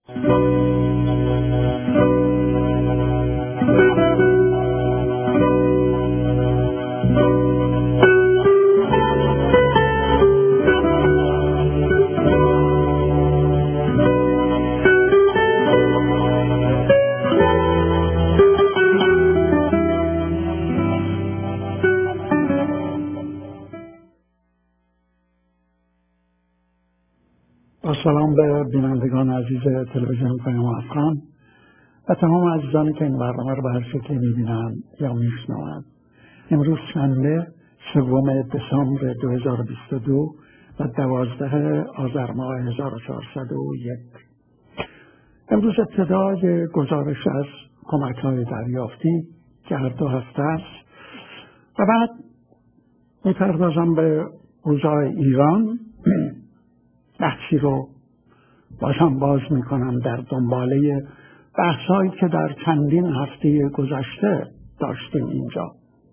با سلام به بینندگان عزیز تلویزیون پیام افغان و تمام عزیزانی که این برنامه رو به هر شکلی میبینن یا میشنوند. امروز شنبه 3 دسامبر 2022 و 12 آذر ماه 1401. امروز ابتدای گزارش از کمک‌های دریافتی که هر 2 هفته است و بعد میپردازم به اوضاع ایران. بحثی رو بازم باز میکنم در دنباله بحثایی که در چندین هفته گذشته داشتیم اینجا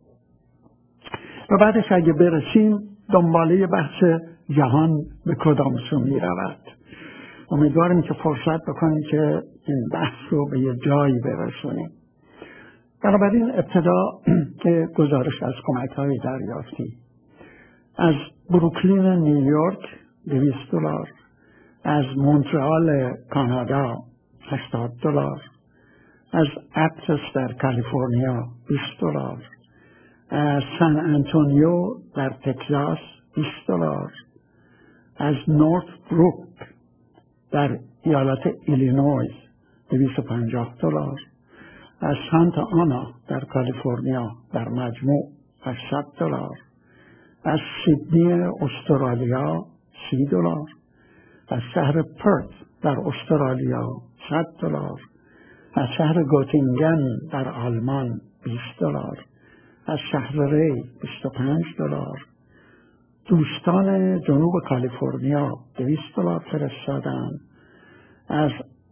و بعدش اگه برسیم دنباله بحث جهان به کدام سو میرود. امیدواریم که فرصت بکنیم که این بحث رو به یه جایی برسونیم. بنابراین ابتدا که گزارش از کمک‌های دریافتی از بروکلین نیویورک $200، از مونترال کانادا $80، از اپتس در کالیفرنیا $20، از سان آنتونیو در تگزاس $20، از نورت بروک در ایالت ایلینویز $250، از سانتا آنا در کالیفرنیا در مجموع $800، از سیدنی استرالیا $30، از شهر پرت در استرالیا $100، از شهر گوتینگن در آلمان $20، از شهر ری $25. دوستان جنوب کالیفرنیا $200 فرستادن. از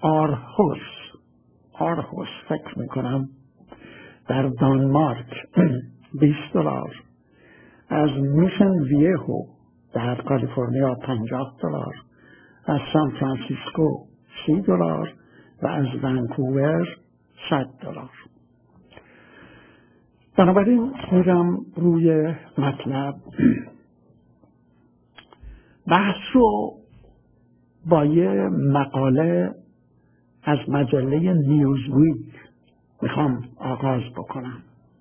آرهوس فکر میکنم در دانمارک $20، از میشن ویهو در کالیفرنیا $50، از سان فرانسیسکو $30 و از ونکوور $100. بنابراین میرم روی مطلب. بحث رو با یه مقاله از مجله نیوزویک میخوام آغاز بکنم.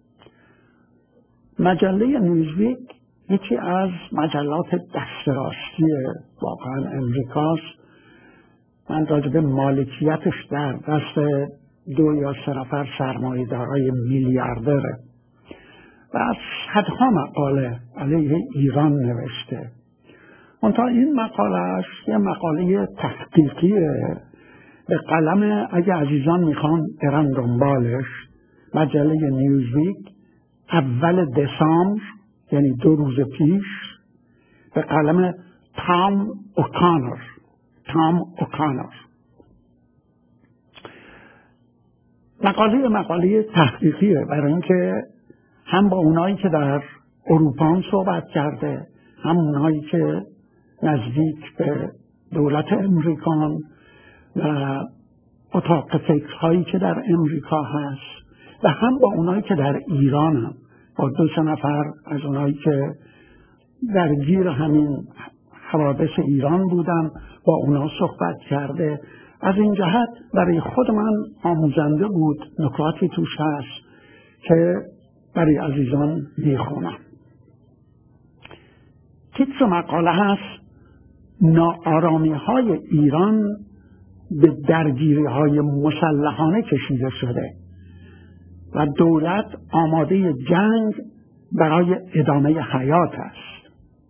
مجله نیوزویک یکی از مجلات دست راستی واقعا امریکاست. من راجب مالکیتش در دست 2 یا 3 نفر سرمایه‌دارای میلیاردره و از صدها مقاله علیه ایران نوشته. منتها این مقالهش یه مقاله تحقیقیه به قلم، اگه عزیزان میخوان برن دنبالش، مجله نیوزویک اول دسامبر یعنی 2 روز پیش به قلم تام اوکانر. مقاله تحقیقیه برای اینکه هم با اونایی که در اروپا صحبت کرده، هم اونایی که نزدیک به دولت امریکان و اتاق فکرهایی که در امریکا هست و هم با اونایی که در ایران هم، با 2-3 نفر از اونایی که درگیر همین حوادث ایران بودن با اونا صحبت کرده. از این جهت برای خود من آموزنده بود. نکاتی توش هست که برای عزیزان میخونم. تیتر مقاله هست ناآرامی های ایران به درگیری های مسلحانه کشیده شده و دولت آماده جنگ برای ادامه حیات است.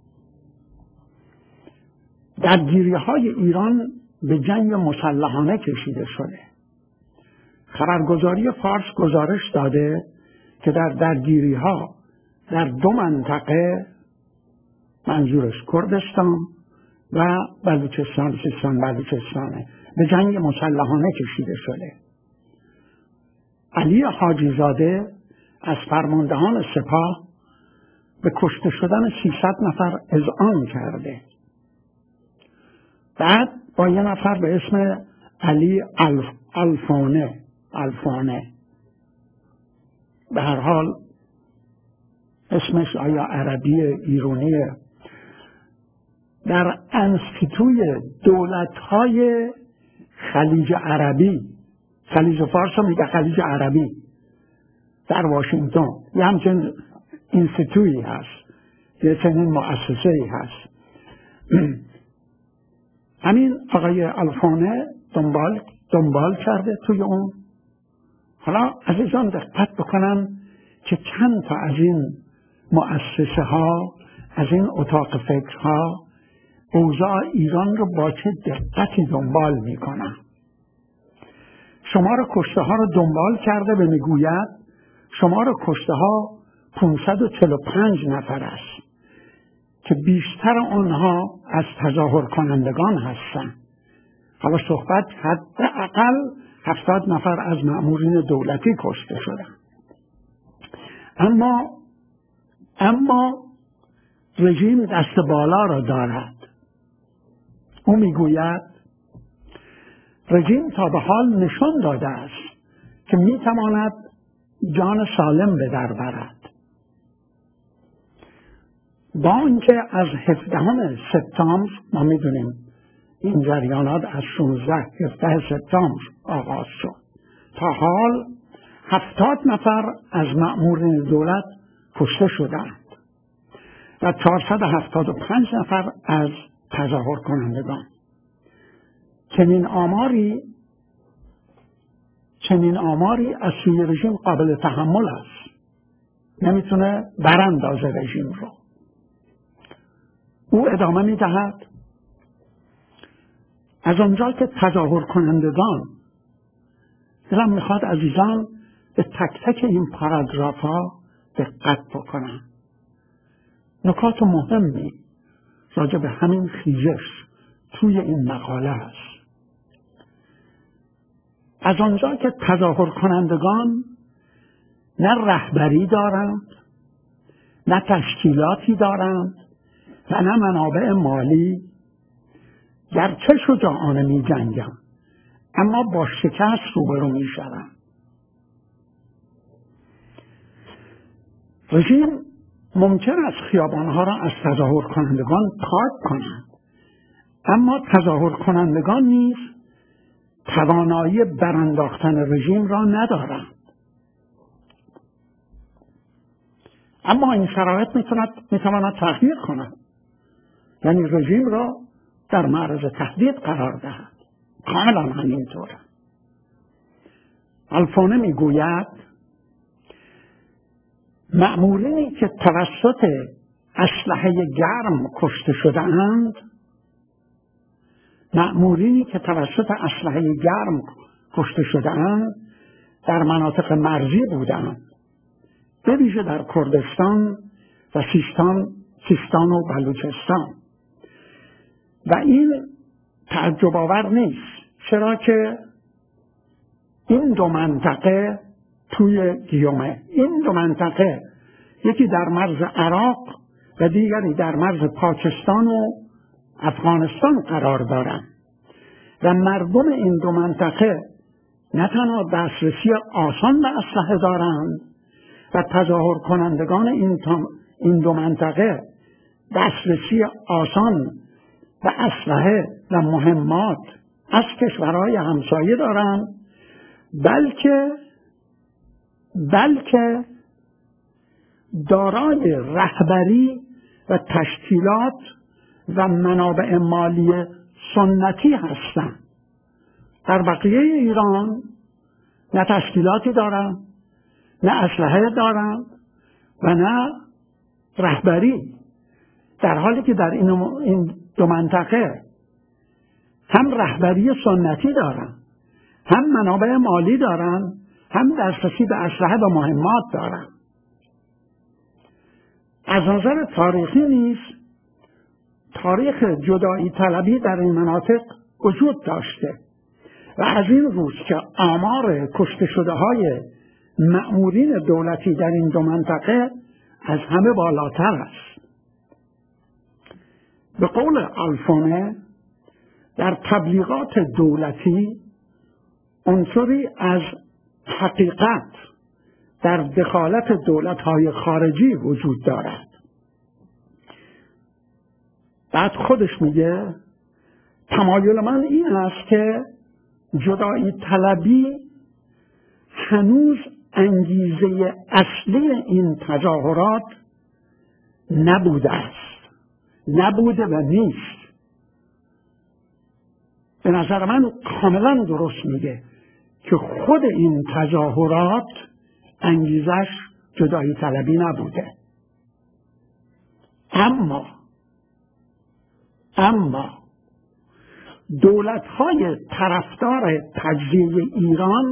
درگیری های ایران به جنگ مسلحانه کشیده شده. خبرگزاری فارس گزارش داده که در درگیری ها در 2 منطقه، منظورش کردستان و بلوچستان، سیستان بلوچستانه، به جنگ مسلحانه کشیده شده. علی حاجی زاده از فرماندهان سپاه به کشته شدن 300 نفر اذعان کرده. بعد با 1 نفر به اسم علی الفونه به هر حال اسمش آیا عربی ایرانیه، در انستیتوی دولت‌های خلیج عربی، خلیج فارس هم میگه خلیج عربی، در واشنگتن یه همچنین انستیتویی هست، یه چنین مؤسسه‌ای هست. همین آقای الفونه دنبال کرده توی اون. حالا عزیزان دقت بکنن که چند تا از این مؤسسه ها، از این اتاق فکرها اوضاع ایران رو با چه دقتی دنبال میکنن. شمار کشته ها رو دنبال کرده و میگوید شمار کشته ها 545 نفر است که بیشتر آنها از تظاهر کنندگان هستند. حالا صحبت حداقل 70 نفر از مأمورین دولتی کشته شدند. اما رژیم دست بالا را دارد. او میگوید رژیم تا به حال نشان داده است که میتواند جان سالم به در برد. با اینکه از 17 سپتامبر ما میدونیم این جریانات از 17 سپتامبر آغاز شد، تا حال 70 نفر از مأمورین دولت کشته شدند و 475 نفر از تظاهر کنندگان. چنین آماری از سوی رژیم قابل تحمل است، نمیتونه براندازه رژیم رو. او ادامه میدهد از آنجا که تظاهر کنندگان، دلم میخواد عزیزان به تک تک این پاراگراف ها دقت بکنن. نکات مهمی راجع به همین خیزش توی این مقاله هست. از آنجا که تظاهر کنندگان نه رهبری دارند، نه تشکیلاتی دارند و نه منابع مالی، گرچه شجاعانه می جنگند اما با شکست روبرو می شوند. رژیم ممکن است خیابانها را از تظاهر کنندگان پاک کنند، اما تظاهر کنندگان نیز توانایی برانداختن رژیم را ندارند. اما این شرایط میتواند تغییر کند، یعنی رژیم را در معرض تهدید قرار دهد. کاملا همینطوره. الفونه میگوید مأمورینی که توسط اسلحه گرم کشته شده‌اند در مناطق مرزی بودند، به ویژه در کردستان و سیستان و بلوچستان. و این تعجب آور نیست، چرا که این دو منطقه توی گیومه، این دو منطقه یکی در مرز عراق و دیگری در مرز پاکستان و افغانستان قرار دارند و مردم این دو منطقه نه تنها دسترسی آسان به اسلحه دارند و تظاهر کنندگان این دو منطقه دسترسی آسان به اسلحه و مهمات از کشورهای همسایه دارند، بلکه دارای رهبری و تشکیلات و منابع مالی سنتی هستند. در بقیه ایران نه تشکیلاتی دارند، نه اسلحه دارند و نه رهبری، در حالی که در این دو منطقه هم رهبری سنتی دارند، هم منابع مالی دارند، هم دسترسی به اسلحه و مهمات دارند. از نظر تاریخی نیز تاریخ جدایی طلبی در این مناطق وجود داشته و از این روز که آمار کشته شده های مأمورین دولتی در این دو منطقه از همه بالاتر است. به قول الفونه در تبلیغات دولتی عنصری از حقیقت در دخالت دولت‌های خارجی وجود دارد. بعد خودش میگه تمایل من این است که جدایی طلبی هنوز انگیزه اصلی این تظاهرات نبوده است، نبوده و نیست. به نظر من کاملا درست میگه که خود این تظاهرات انگیزش جدایی طلبی نبوده. اما دولت‌های طرفدار تجزیه ایران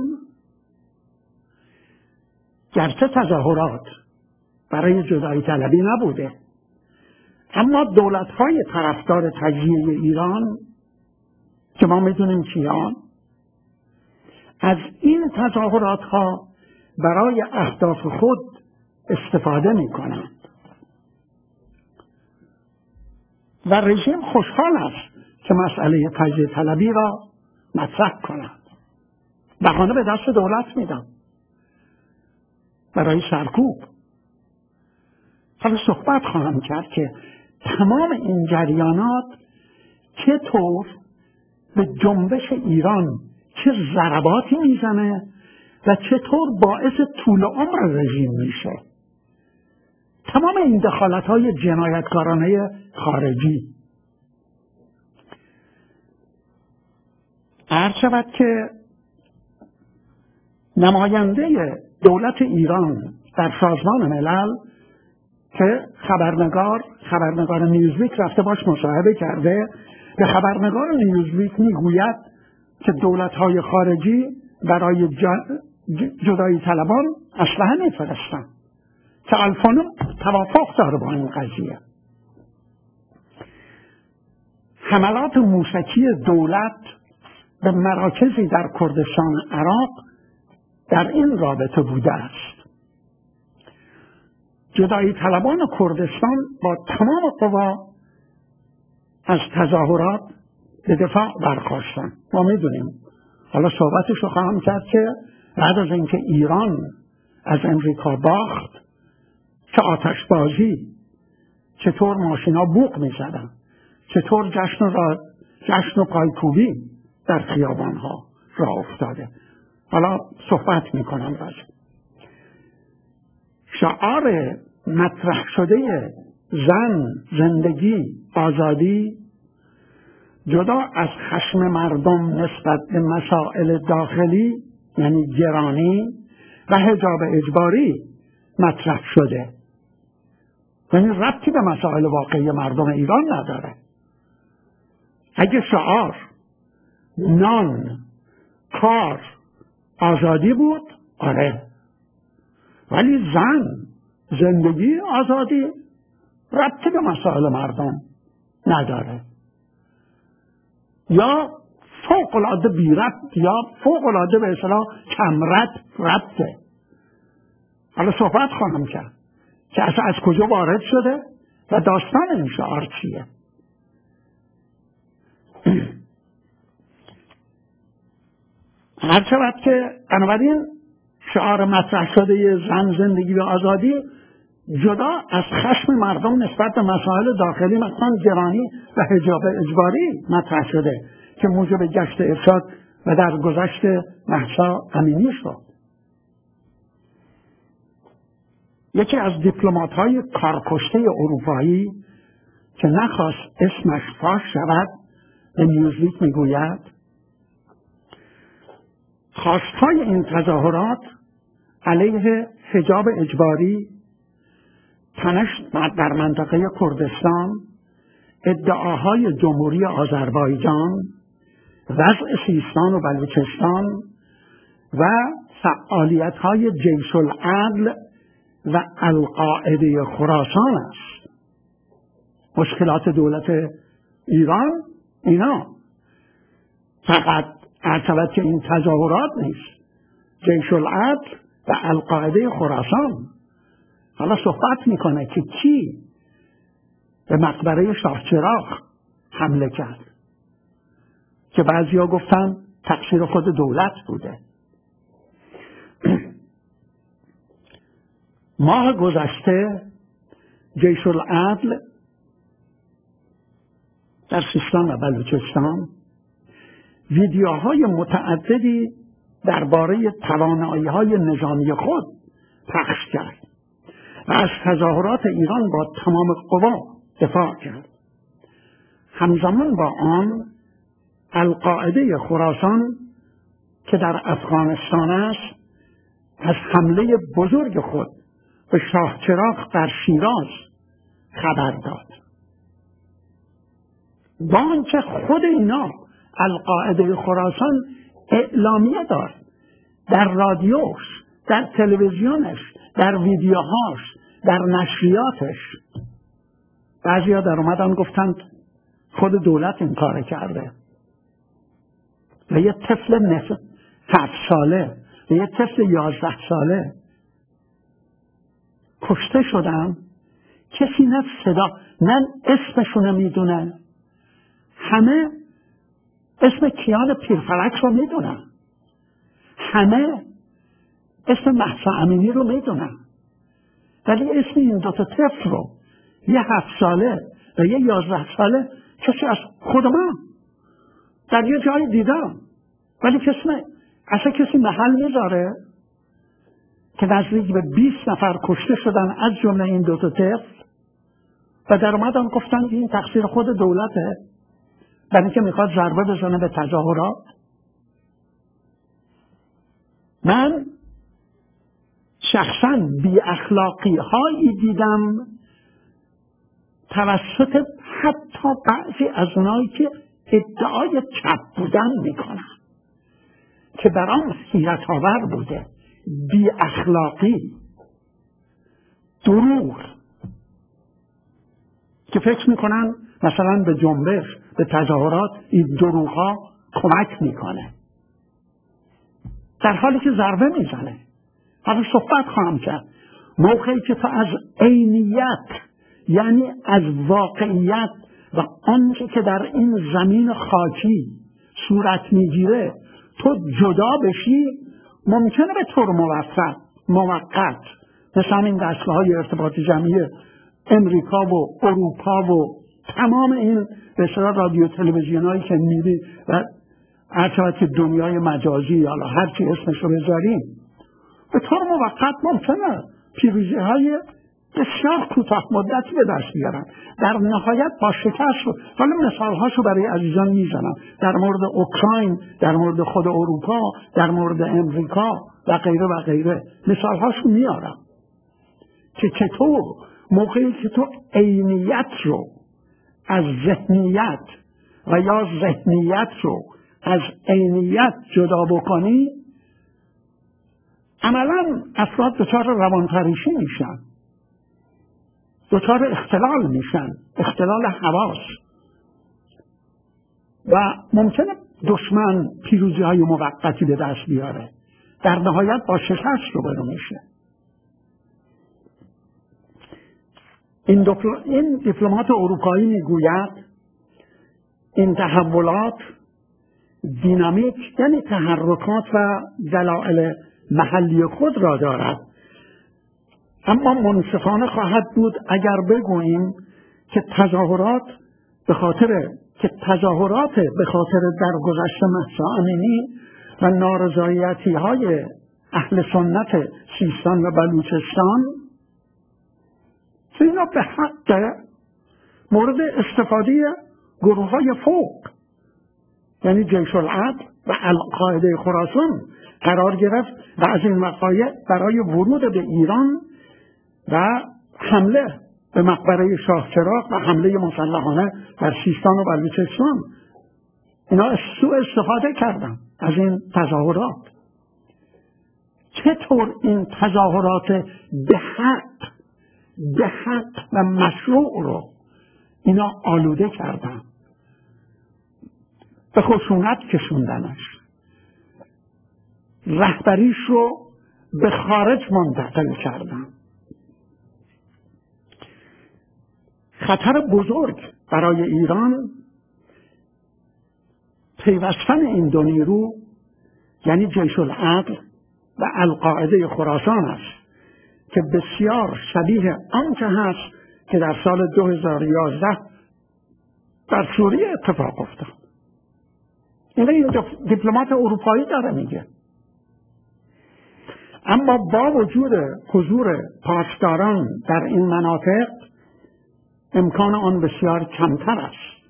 گرچه تظاهرات برای جدایی طلبی نبوده، اما دولت‌های طرفدار تجزیه ایران که ما میدونیم کیان، از این تظاهرات‌ها برای اهداف خود استفاده می‌کنند و رژیم خوشحال است که مسئله تجزیه طلبی را مطرح کنند. بهانه به دست دولت میدن برای سرکوب. حالا صحبت خواهم کرد که تمام این جریانات چطور به جنبش ایران چه ضرباتی میزنه و چطور باعث طول عمر رژیم میشه. تمام این دخالت‌های جنایتکارانه خارجی. عرض شود که نماینده دولت ایران در سازمان ملل که خبرنگار نیوزویک رفته باش مصاحبه کرده، به خبرنگار نیوزویک میگوید که دولت‌های خارجی برای جدایی طلبان اسلحه میفرستن که الفانو توافق داره با این قضیه. حملات موشکی دولت به مراکزی در کردستان عراق در این رابطه بوده است. جدایی طلبان کردستان با تمام قوا از تظاهرات به دفاع برخاستند. ما میدونیم، حالا صحبتش رو خواهم کرد که بعد از اینکه ایران از امریکا باخت، چه آتشبازی، چطور ماشینا بوق میزدن، چطور جشن و پایکوبی در خیابانها راه افتاده. حالا صحبت میکنم راجع. شعار مطرح شده زن، زندگی، آزادی جدا از خشم مردم نسبت به مسائل داخلی یعنی گرانی و حجاب اجباری مطرح شده، یعنی ربطی به مسائل واقعی مردم ایران نداره. اگه شعار نان، کار، آزادی بود، آره، ولی زن، زندگی، آزادی ربطی به مسائل مردم نداره، یا فوق‌العاده بی ربط یا فوق‌العاده به اصطلاح کم ربطه. حالا صحبت خواهم کرد که اصلا از کجا وارد شده و داستان این شعار چیه. هر شود که بنابراین شعار مطرح شده زن، زندگی و آزادی جدا از خشم مردم نسبت به مسائل داخلی مثلا گرانی و حجاب اجباری مطرح شده که موجب گشت ارشاد و در گذشت مهسا امینی شد. یکی از دیپلمات‌های کارکشته اروپایی که نخواست اسمش فاش شود به نیوزویک میگوید خواستهای این تظاهرات علیه حجاب اجباری، تنش در منطقه کردستان، ادعاهای جمهوری آذربایجان، وضع سیستان و بلوچستان و فعالیت‌های جیش العدل و القاعده خراسان است. مشکلات دولت ایران اینا فقط عرض که این تظاهرات نیست، جیش العدل و القاعده خراسان. حالا صحبت میکنه که کی به مقبره شاه چراغ حمله کرد که بعضیا گفتن تقصیر خود دولت بوده. ماه گذشته جیش العدل در سیستان و بلوچستان ویدیوهای متعددی درباره توانایی‌های نظامی خود پخش کرد و از تظاهرات ایران با تمام قوا دفاع کرد. همزمان با آن القاعده خراسان که در افغانستان است از حمله بزرگ خود به شاه چراغ در شیراز خبر داد. با آنچه خود اینا القاعده خراسان اعلامیه داد در رادیوش، در تلویزیونش، در ویدیوهاش، در نشریاتش. بعضیا در اومدن گفتند خود دولت این کار کرده و یه طفل 7 ساله و یه طفل 11 ساله کشته شدن. کسی نه صدا نه اسمشون میدونه. همه اسم کیان پیرفلک رو میدونن، همه اسم مهسا امینی رو میدونن، ولی اسم این 2 طفل رو یه 7 ساله و یه 11 ساله کسی از خود من در یه جای دیدم، ولی اصلا کسی محل میذاره که نزدیک به 20 نفر کشته شدن از جمله این 2 طفل و در اومدن گفتن این تقصیر خود دولته برای اینکه میخواد ضربه بزنه به تظاهرات. من شخصا بی اخلاقی هایی دیدم توسط حتی بعضی از اونایی که ادعای چپ بودن میکنن که برام حیرت آور بوده. بی اخلاقی، دروغ، که فکر میکنن مثلا به جنبش، به تظاهرات این دروغ ها کمک میکنه، در حالی که ضربه میزنه. حالا صحبت خواهم کرد. موقعی که تو از عینیت، یعنی از واقعیت و آنچه که در این زمین خاکی صورت میگیره تو جدا بشی، ممکنه به طور موقت مثل این دستگاه‌های ارتباط جمعی امریکا و اروپا و تمام این به اصطلاح رادیو تلویزیونایی که میبینی و هرچند که دنیای مجازی یا هرچی اسمش رو بذاریم، به طور موقت ممکنه پیروزی‌های بسیار کوتاه مدتی به دست بیارن. در نهایت با شکست رو، حالا مثال‌هاشو برای عزیزان میزنم، در مورد اوکراین، در مورد خود اروپا، در مورد امریکا و غیره و غیره مثال‌هاشو میارم که چطور موقعی که تو عینیت رو از ذهنیت و یا ذهنیت رو از عینیت جدا بکنی، عملاً افراد دچار روانپریشی میشن، دچار اختلال میشن، اختلال حواس، و ممکنه دشمن پیروزی های موقتی به دست بیاره، در نهایت با شکست روبرو میشه. این دیپلمات اروپایی میگوید این تحولات دینامیک، یعنی تحرکات و دلایل محلی خود را دارد، اما منصفانه خواهد بود اگر بگوییم که تظاهرات به خاطر درگذشت مهسا امینی و نارضایتی های اهل سنت سیستان و بلوچستان که اینا به حق مورد استفاده گروه های فوق، یعنی جیش العدل و القاعده خراسان قرار گرفت و از این وقایع برای ورود به ایران و حمله به مقبره شاه چراغ و حمله مسلحانه در سیستان و بلوچستان اینا سوء استفاده کردن از این تظاهرات. چطور این تظاهرات به حق و مشروع رو اینا آلوده کردن، به خشونت کشوندنش، رهبریش رو به خارج منتقل کردن. خطر بزرگ برای ایران پیوستن این دو نیرو یعنی جیش العدل و القاعده خراسان است که بسیار شبیه آنچه هست که در سال 2011 در سوریه اتفاق افتاد. این دیپلمات اروپایی داره میگه. اما با وجود حضور پاسداران در این مناطق امکان آن بسیار کمتر است.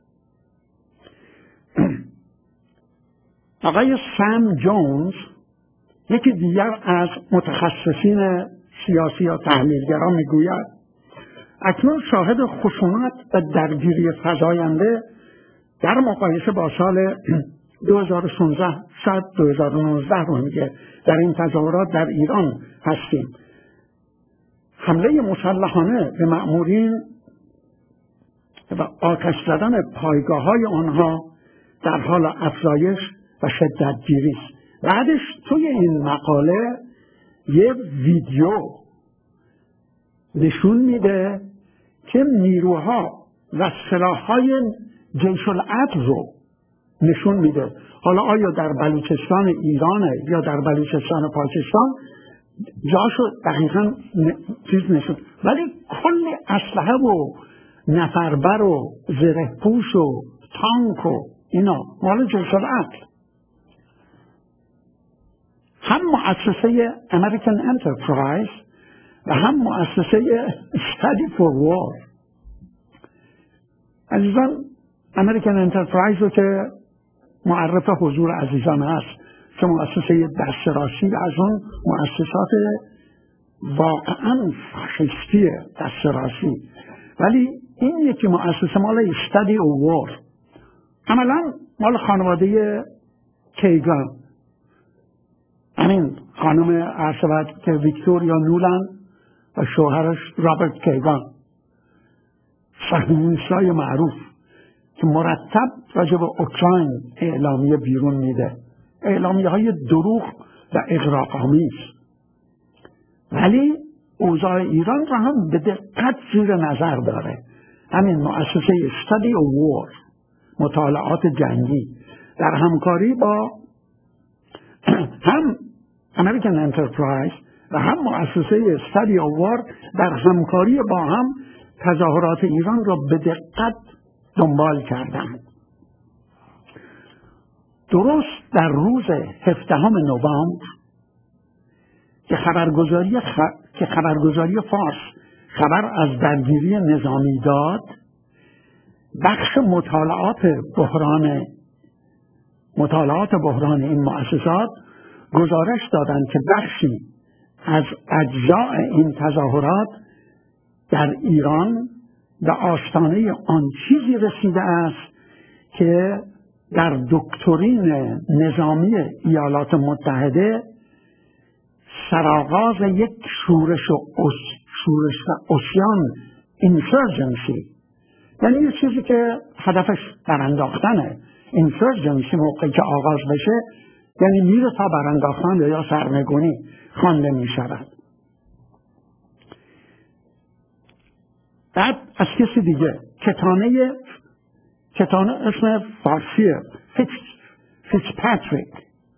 آقای سام جونز، یکی دیگر از متخصصین سیاسی و تحلیلگران، میگوید اکنون شاهد خشونت و درگیری فزاینده در مقایسه با سال 2016 شاید 2019 رو میگه در این تظاهرات در ایران هستیم. حمله مسلحانه به مأمورین و آتش زدن پایگاه‌های آنها در حال افزایش و شدتگیری است. بعدش توی این مقاله یه ویدیو نشون میده که نیروها و سلاح‌های جیش العدل رو نشون میده. حالا آیا در بلوچستان ایرانه یا در بلوچستان پاکستان جاشو دقیقا چیز نشون، ولی کل اسلحه و نفربر و زره پوش و تانک و اینا مال جیش العدل. هم مؤسسه امریکن انترپرایز و هم مؤسسه Study for War. عزیزان، امریکن انترپرایز رو که معرف حضور عزیزان هست که مؤسسه دسترسی از اون مؤسسات واقعا فاشیستی دسترسی، ولی این یکی مؤسسه مال Study of War عملا مال خانواده کیگان، همین خانم عرصبت که ویکتوریا نولان و شوهرش رابرت کیگان، صهیونیستای معروف که مرتب راجع به اوکراین اعلامیه بیرون میده، اعلامیه های دروغ و اغراق‌آمیز، ولی اوضاع ایران را هم به دقت زیر نظر داره. همین مؤسسه Study of War، مطالعات جنگی، در همکاری با هم امریکن انترپرایز و هم مؤسسه Study of War در همکاری با هم تظاهرات ایران را به دقت دنبال کردند. درست در روز 17 نوامبر که خبرگزاری فارس خبر از درگیری نظامی داد، بخش مطالعات بحران این مؤسسات گزارش دادند که بخشی از اجزاء این تظاهرات در ایران به آستانه آن چیزی رسیده است که در دکترین نظامی ایالات متحده سرآغاز یک شورش و عصیان، اینسرجنسی، یعنی یه چیزی که هدفش برانداختنه. اینسرجنسی موقعی که آغاز بشه یعنی میره تا برانداختن یا سرنگونی خوانده می شود. بعد از کسی دیگه کتانه اسم فارسیه، فیتزپاتریک،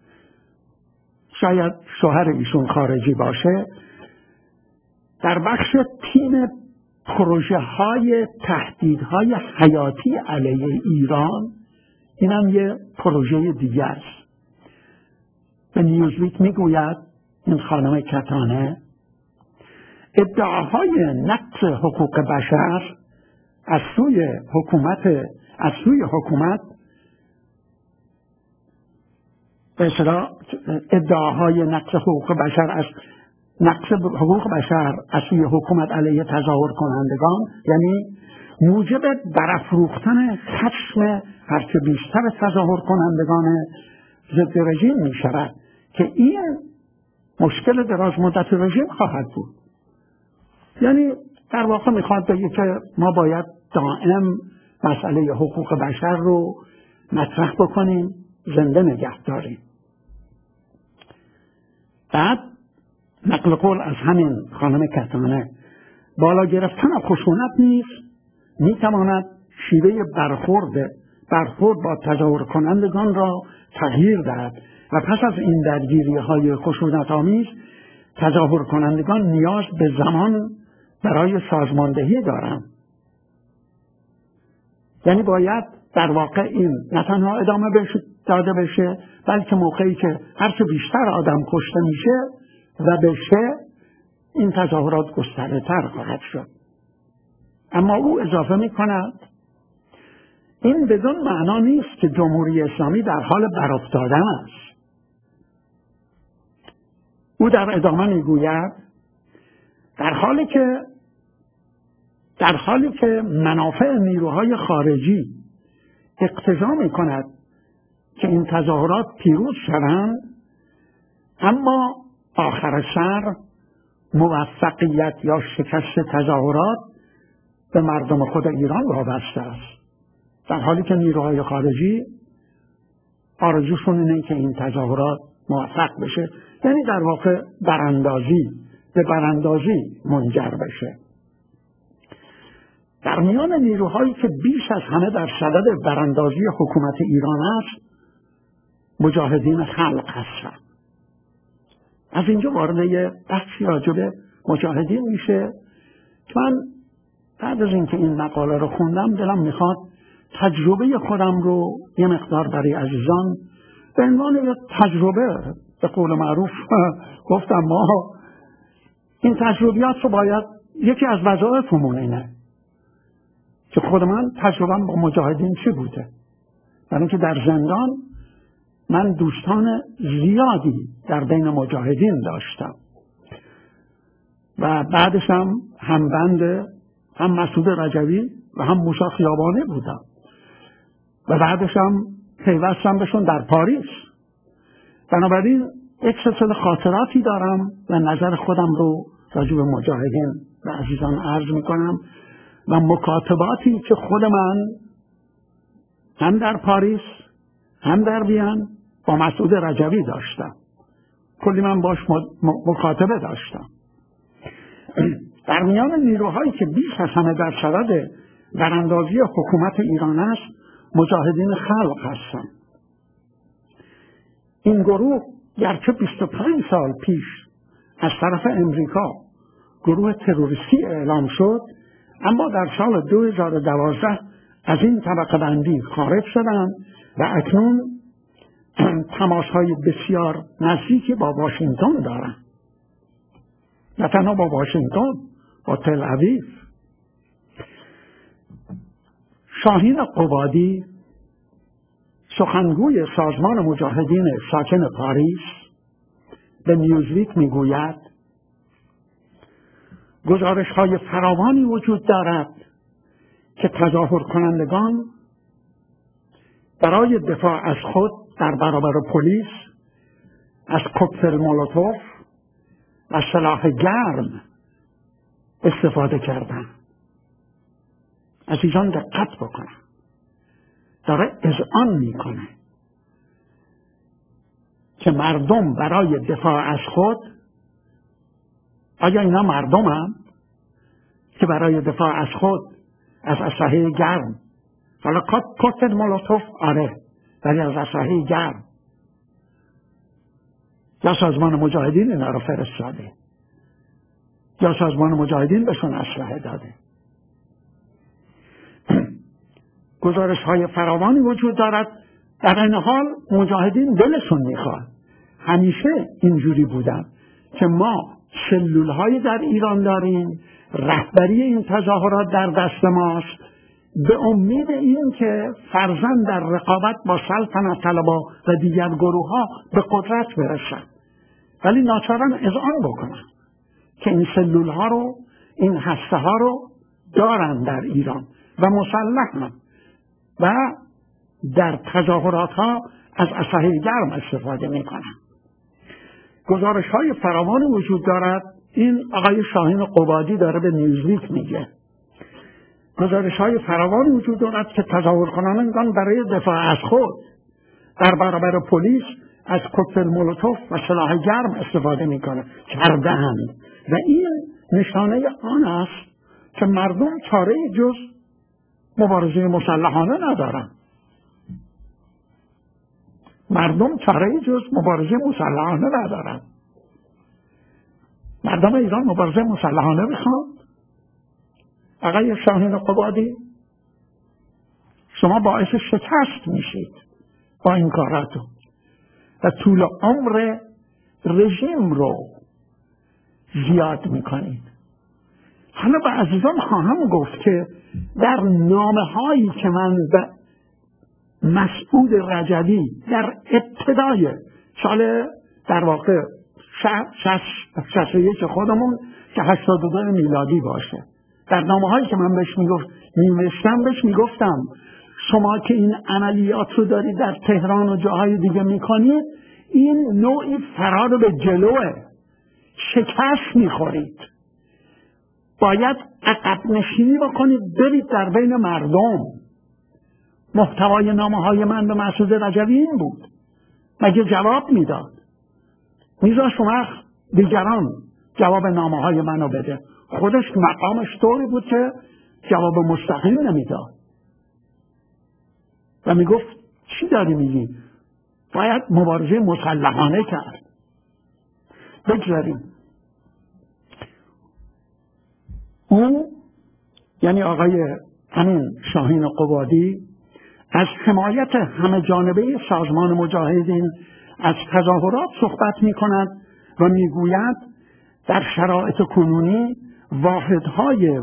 شاید شوهر ایشون خارجی باشه، در بخش تیم پروژه های تهدیدهای حیاتی علیه ایران، این هم یه پروژه دیگه است. به نیوزویک میگوید این خانم کتانه ادعاهای نقض حقوق بشر از سوی حکومت به اصطلاح ادعاهای نقض حقوق بشر از سوی حکومت علیه تظاهر کنندگان، یعنی موجب برافروختن خشم هرچه بیشتر تظاهر کنندگان ضد رژیم می شود که این مشکل دراز مدت رژیم خواهد بود. یعنی در واقع میخواد بگه که ما باید دائم مسئله حقوق بشر رو مطرح بکنیم، زنده نگه داریم. بعد نقل قول از همین خانم کتانه، بالا گرفتن خشونت نیز میتواند شیوه برخورد برخورد با تظاهر کنندگان را تغییر دهد و پس از این درگیری‌های خشونت‌آمیز تظاهر کنندگان نیاز به زمان برای سازماندهی دارند. یعنی باید در واقع این نه تنها ادامه داده بشه، بلکه موقعی که هرچه بیشتر آدم کشته میشه و بشه این تظاهرات گسترده‌تر خواهد شد. اما او اضافه می‌کند این بدون معنا نیست که جمهوری اسلامی در حال برافتادن است. او در ادامه میگوید در حالی که منافع نیروهای خارجی اقتضا می‌کند که این تظاهرات پیروز شوند، اما آخر سر موفقیت یا شکست تظاهرات به مردم خود ایران وابسته است. در حالی که نیروهای خارجی آرزوشون اینه که این تظاهرات موفق بشه، یعنی در واقع به براندازی منجر بشه. در میان نیروهایی که بیش از همه در صدد براندازی حکومت ایران است مجاهدین خلق هستند. از اینجا وارد یه بحثی راجع به مجاهدین میشه که من بعد از اینکه این مقاله رو خوندم دلم میخواد تجربه خودم رو یه مقدار برای عزیزان به عنوان یه تجربه به قول معروف گفتم. ما این تجربیات رو باید، یکی از وظایفمون اینه که خود من تجربه‌ام با مجاهدین چی بوده. برای اینکه در زندان من دوستان زیادی در بین مجاهدین داشتم و بعدش هم بنده هم مسعود رجوی و هم موسی خیابانی بودم و بعدش هم پیوستم بهشون در پاریس. بنابراین یک سلسله خاطراتی دارم و نظر خودم رو راجع به مجاهدین و عزیزان عرض میکنم و مکاتباتی که خود من هم در پاریس هم در وین با مسعود رجوی داشتم. کلی من باش مکاتبه داشتم. در میان نیروهایی که بیش از همه در صدد براندازی حکومت ایران است مجاهدین خلق هستند. این گروه گرچه 25 سال پیش از طرف امریکا گروه تروریستی اعلام شد، اما در سال 2012 از این طبقه بندی خارج شدند و اکنون تماس‌های بسیار نزدیکی با واشنگتن دارند. نه تنها با واشنگتن، با تل اویو. شاهین قبادی سخنگوی سازمان مجاهدین ساکن پاریس به نیوزویک میگوید گزارش‌های فراوانی وجود دارد که تظاهر کنندگان برای دفاع از خود در برابر پلیس از کوکتل مولوتوف و سلاح گرم استفاده کردند. عزیزان دقت بکنن، داره اذعان میکنه که مردم برای دفاع از خود، آیا اینا مردم هم که برای دفاع از خود از اسلحه گرم، حالا کوکتل مولوتوف آره، ولی از اسلحه گرم یا سازمان مجاهدین اینا رو فرستاده یا سازمان مجاهدین بهشون اسلحه داده. گزارش های فراوانی وجود دارد. در این حال مجاهدین دلشون میخواد، همیشه اینجوری بودن که ما سلول های در ایران داریم، رهبری این تظاهرات در دست ماست، به امید این که فرضاً در رقابت با سلطنت طلبها و دیگر گروه ها به قدرت برسن، ولی ناچارن اذعان بکنن که این سلول ها رو، این هسته ها رو دارن در ایران و مسلحن و در تظاهرات ها از اسلحه گرم استفاده میکنن. گزارش های فراوانی وجود دارد. این آقای شاهین قبادی داره به نیوزویک میگه گزارش های فراوانی وجود دارد که تظاهر کنندگان برای دفاع از خود در برابر پلیس از کوکتل مولوتوف و سلاح گرم استفاده کردند و این نشانه آن است که مردم چاره جز مبارزه مسلحانه ندارند. مردم چاره جز مبارزه مسلحانه ندارن. مردم ایران مبارزه مسلحانه میخوان. آقای شاهین قبادی، شما باعث شکست میشید با این کاراتون و طول عمر رژیم رو زیاد میکنید. حالا به عزیزان خواهم گفت که در نامه هایی که من به مسعود رجبی در ابتدای سال در واقع 61 خودمون که 82 میلادی باشه، در نامه هایی که من بهش میگفتم شما که این عملیات رو دارید در تهران و جاهای دیگه میکنید، این نوعی فرار به جلوه، شکست میخورید، باید عقب نشینی بکنید، برید در بین مردم. محتوای نامه های من به مسعود رجبی این بود. مگه جواب میداد؟ میذاشت شما دیگران جواب نامه های منو بده. خودش مقامش طوری بود که جواب مستقیم نمیداد و میگفت چی داری میگی؟ باید مبارزه مسلحانه کرد. بگذاریم او، یعنی آقای همین شاهین قبادی، از حمایت همه جانبه سازمان مجاهدین از تظاهرات صحبت می کند و می گوید در شرایط کنونی واحدهای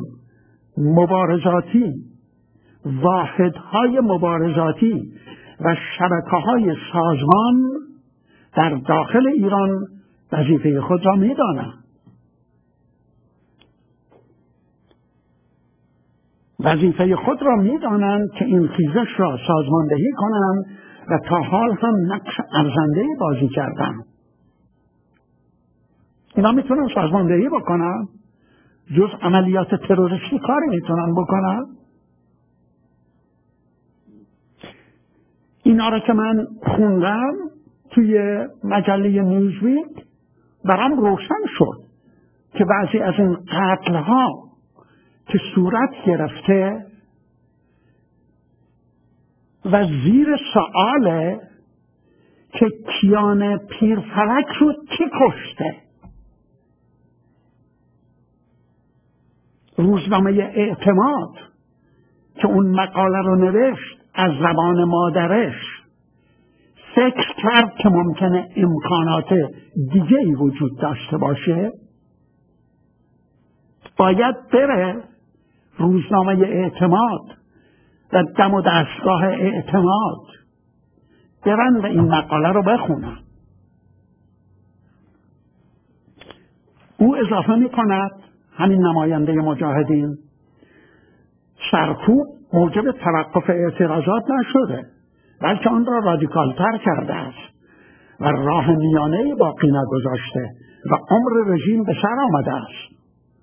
مبارزاتی و شبکه‌های سازمان در داخل ایران وظیفه خود را می دانند. وظیفه خود را می دانند که این خیزش را سازماندهی کنند و تا حال هم نقش ارزنده بازی کردند. اینا میتونن سازماندهی بکنن؟ جز عملیات تروریستی کاری میتونن بکنن؟ اینا را که من خوندم توی مجله نیوزویک برام روشن شد که بعضی از این قتل‌ها که صورت گرفته و زیر سؤاله که کیان پیرفلک رو کی کشته. روزنامه اعتماد که اون مقاله رو نوشت از زبان مادرش فکر کرد که ممکنه امکانات دیگه‌ای وجود داشته باشه، باید بره روزنامه اعتماد و دم و دستگاه اعتماد برن و این مقاله رو بخونن. او اضافه می کند همین نماینده مجاهدین سرکوب موجب توقف اعتراضات نشده، بلکه آن را رادیکالتر کرده است و راه میانه‌ای باقی نگذاشته و عمر رژیم به سر آمده است.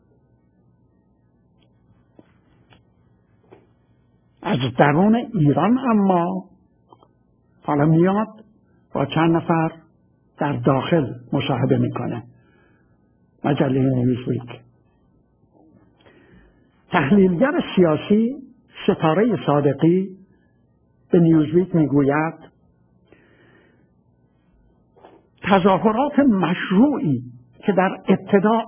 از درون ایران اما حالا میاد با چند نفر در داخل مصاحبه میکنه. مجله نیوزویک. تحلیلگر سیاسی ستاره صادقی به نیوزویک میگوید تظاهرات مشروعی که در ابتدا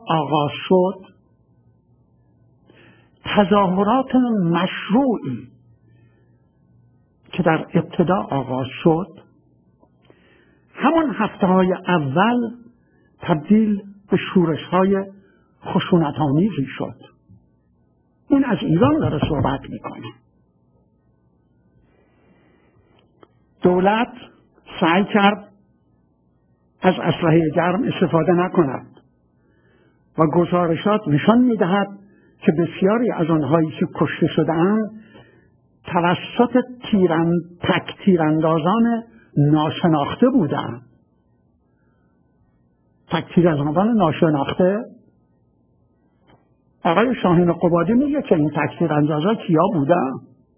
آغاز شد همون هفته‌های اول تبدیل به شورش‌های خشونت‌آمیزی شد. این از ایران داره صحبت میکنه. دولت سعی کرد از اسلحه گرم استفاده نکند و گزارشات نشان میدهد که بسیاری از آنهایی که کشته شده‌اند توسط تک تیراندازان ناشناخته بودند. تک تیراندازان ناشناخته؟ آقای شاهین قبادی میگه که این تک تیراندازا کیا بودن؟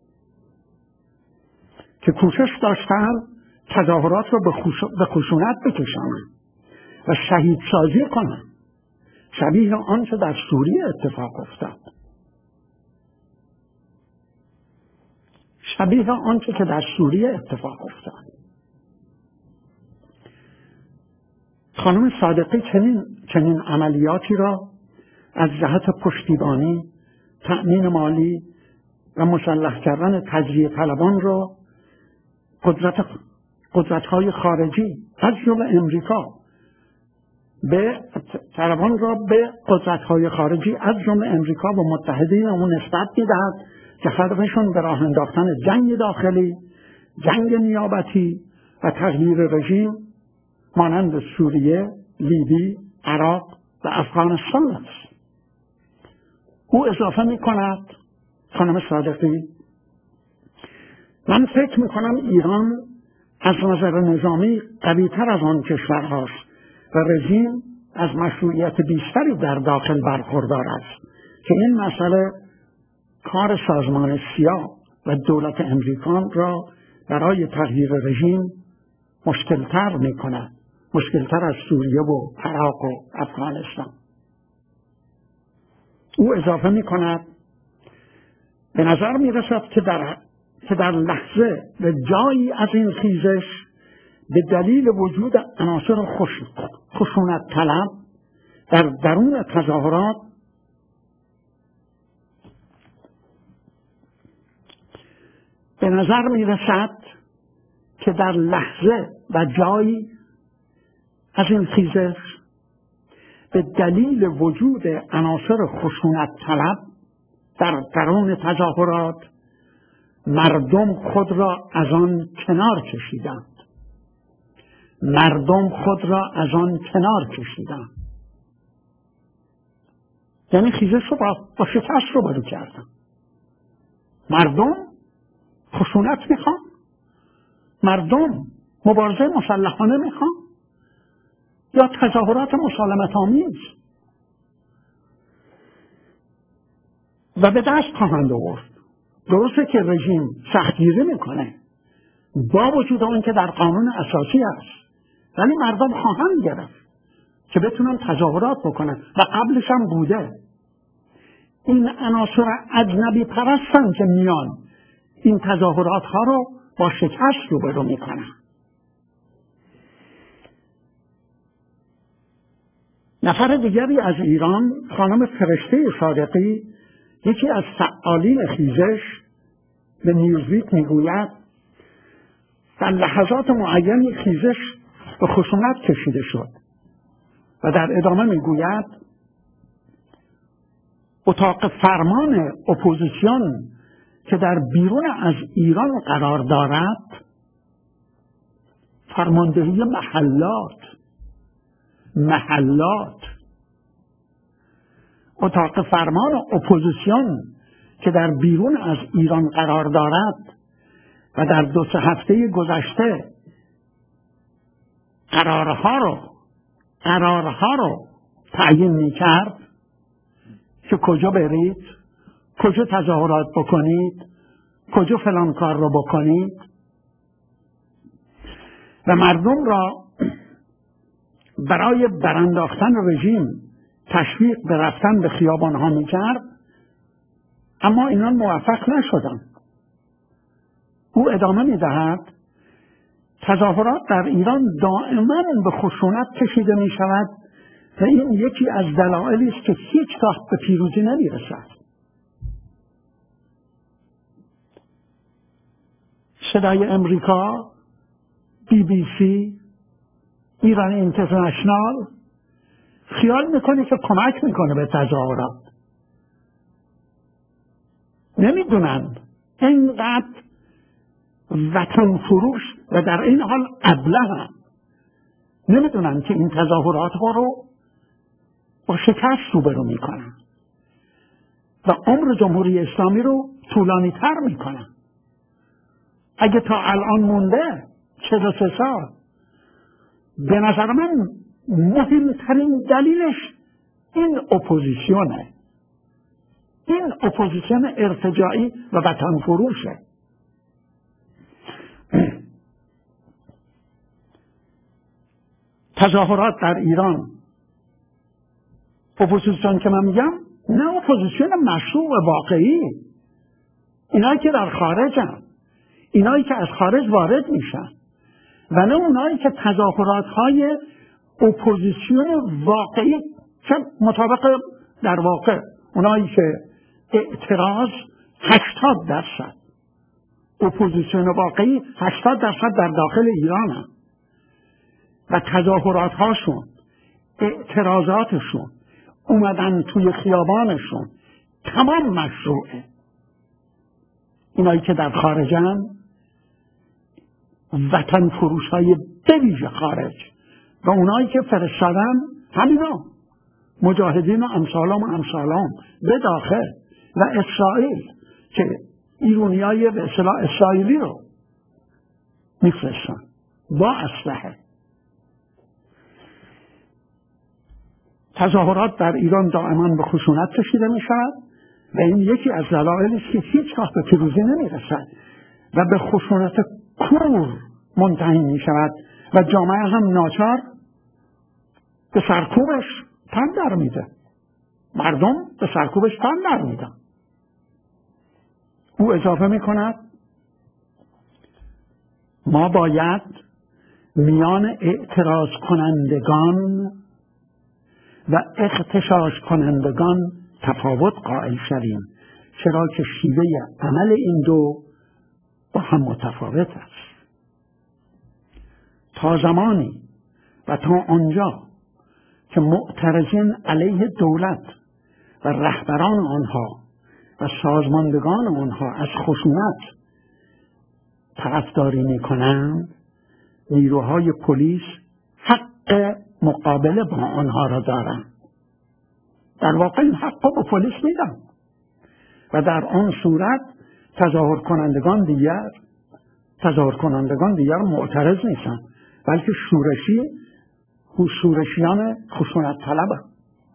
که کوشش داشتن تظاهرات رو به خشونت بکشانند و شهید سازی کنند، شبیه آنچه در سوریه اتفاق افتاد. خانم صادقی چنین عملیاتی را از جهت پشتیبانی، تأمین مالی و مسلح کردن تجزیه طلبان را قدرت‌های خارجی از جمله امریکا به قدرت‌های خارجی از جمله امریکا و متحدین اون نسبت می‌دهد که هدفشون به راه انداختن جنگ داخلی، جنگ نیابتی و تغییر رژیم مانند سوریه، لیبی، عراق و افغانستان است. او اضافه می‌کند خانم صادقی: من فکر می‌کنم ایران از نظر نظامی قوی‌تر از آن کشورهاست و رژیم از مشروعیت بیشتری در داخل برخوردار است که این مسئله کار سازمان سیا و دولت امریکا را برای تغییر رژیم مشکل‌تر می‌کند، مشکل‌تر از سوریه و عراق و افغانستان. او اضافه می‌کند: به نظر می‌رسد که در لحظه و جایی از این خیزش به دلیل وجود عناصر خشونت طلب در درون تظاهرات به نظر می‌رسد که در لحظه و جایی از این خیزش به دلیل وجود عناصر خشونت طلب در درون تظاهرات مردم خود را از آن کنار کشیدند. یعنی خیزش رو با شکست روبرو کردن. مردم خشونت میخوان، مردم مبارزه مسلحانه میخوان یا تظاهرات مسالمت آمیز و به دست خواهند آورد. درسته که رژیم سختگیری میکنه با وجود آن که در قانون اساسی است، ولی مردم خواهند گرفت که بتونن تظاهرات بکنن و قبلش هم بوده. این عناصر اجنبی پرستن که میان این تظاهرات ها رو با شکست روبرو میکنن. نفر دیگری از ایران، خانم فرشته صادقی، یکی از فعالین خیزش، به نیوزویک میگوید در لحظات معینی خیزش به خشونت کشیده شد و در ادامه میگوید اتاق فرمان اپوزیسیون که در بیرون از ایران قرار دارد، فرماندهی محلات اتاق فرمان اپوزیسیون که در بیرون از ایران قرار دارد و در 2-3 هفته گذشته قرارها رو تعیین می‌کرد که کجا برید، کجا تظاهرات بکنید، کجا فلان کار رو بکنید و مردم را برای برانداختن رژیم تشویق به رفتن به خیابان‌ها می‌کرد، اما اینان موفق نشدند. او ادامه می‌دهد تظاهرات در ایران دائما به خشونت کشیده می‌شود و این یکی از دلایلی است که هیچگاه به پیروزی نمی‌رسد. صدای امریکا، BBC، ایران اینترنشنال خیال میکنه که کمک میکنه به تظاهرات. نمیدونن اینقدر وطن فروش و در این حال ابله هم نمیدونن که این تظاهرات رو با شکست روبرو میکنن و عمر جمهوری اسلامی رو طولانی تر میکنن. اگه تا الان مونده 43 سال، به نظر من مهمترین دلیلش این اپوزیسیونه، این اپوزیسیون ارتجاعی و وطن فروشه. تظاهرات در ایران، اپوزیسیون که من میگم نه اپوزیسیون مشروع و واقعی، اینایی که در خارجن، اینایی که از خارج وارد میشن و نه اونایی که تظاهرات های اپوزیسیون واقعی که مطابق در واقع اونایی که اعتراض 80%، اپوزیسیون واقعی 80% در داخل ایران هم و تظاهرات هاشون، اعتراضاتشون، اومدن توی خیابانشون تمام مشروعه. اینایی که در خارجن، وطن فروش های بویژه خارج و اونایی که فرستادن همینا مجاهدین و امثالام به داخل و اسرائیل که ایرونیای به اصطلاح اسرائیلی رو میفرستن با اسلحه. تظاهرات در ایران دائما به خشونت کشیده می شود و این یکی از دلایلی است که هیچگاه به پیروزی نمی رسد و به خشونت کور منتهی می شود و جامعه هم ناچار به سرکوبش تن در میده. مردم به سرکوبش تن در میدن. او اضافه می کند ما باید میان اعتراض کنندگان و اغتشاش کنندگان تفاوت قائل شویم، چرا که شیوه عمل این دو با هم متفاوت است. تا زمانی و تا آنجا که معترضین علیه دولت و رهبران آنها و سازماندگان آنها از خشونت طرفداری می‌کنند، نیروهای پلیس حق مقابله با آنها را دارند. در واقع این حق به پلیس میدن و در آن صورت تظاهر کنندگان دیگر معترض نیستن، بلکه شورشیان خشونت طلبند.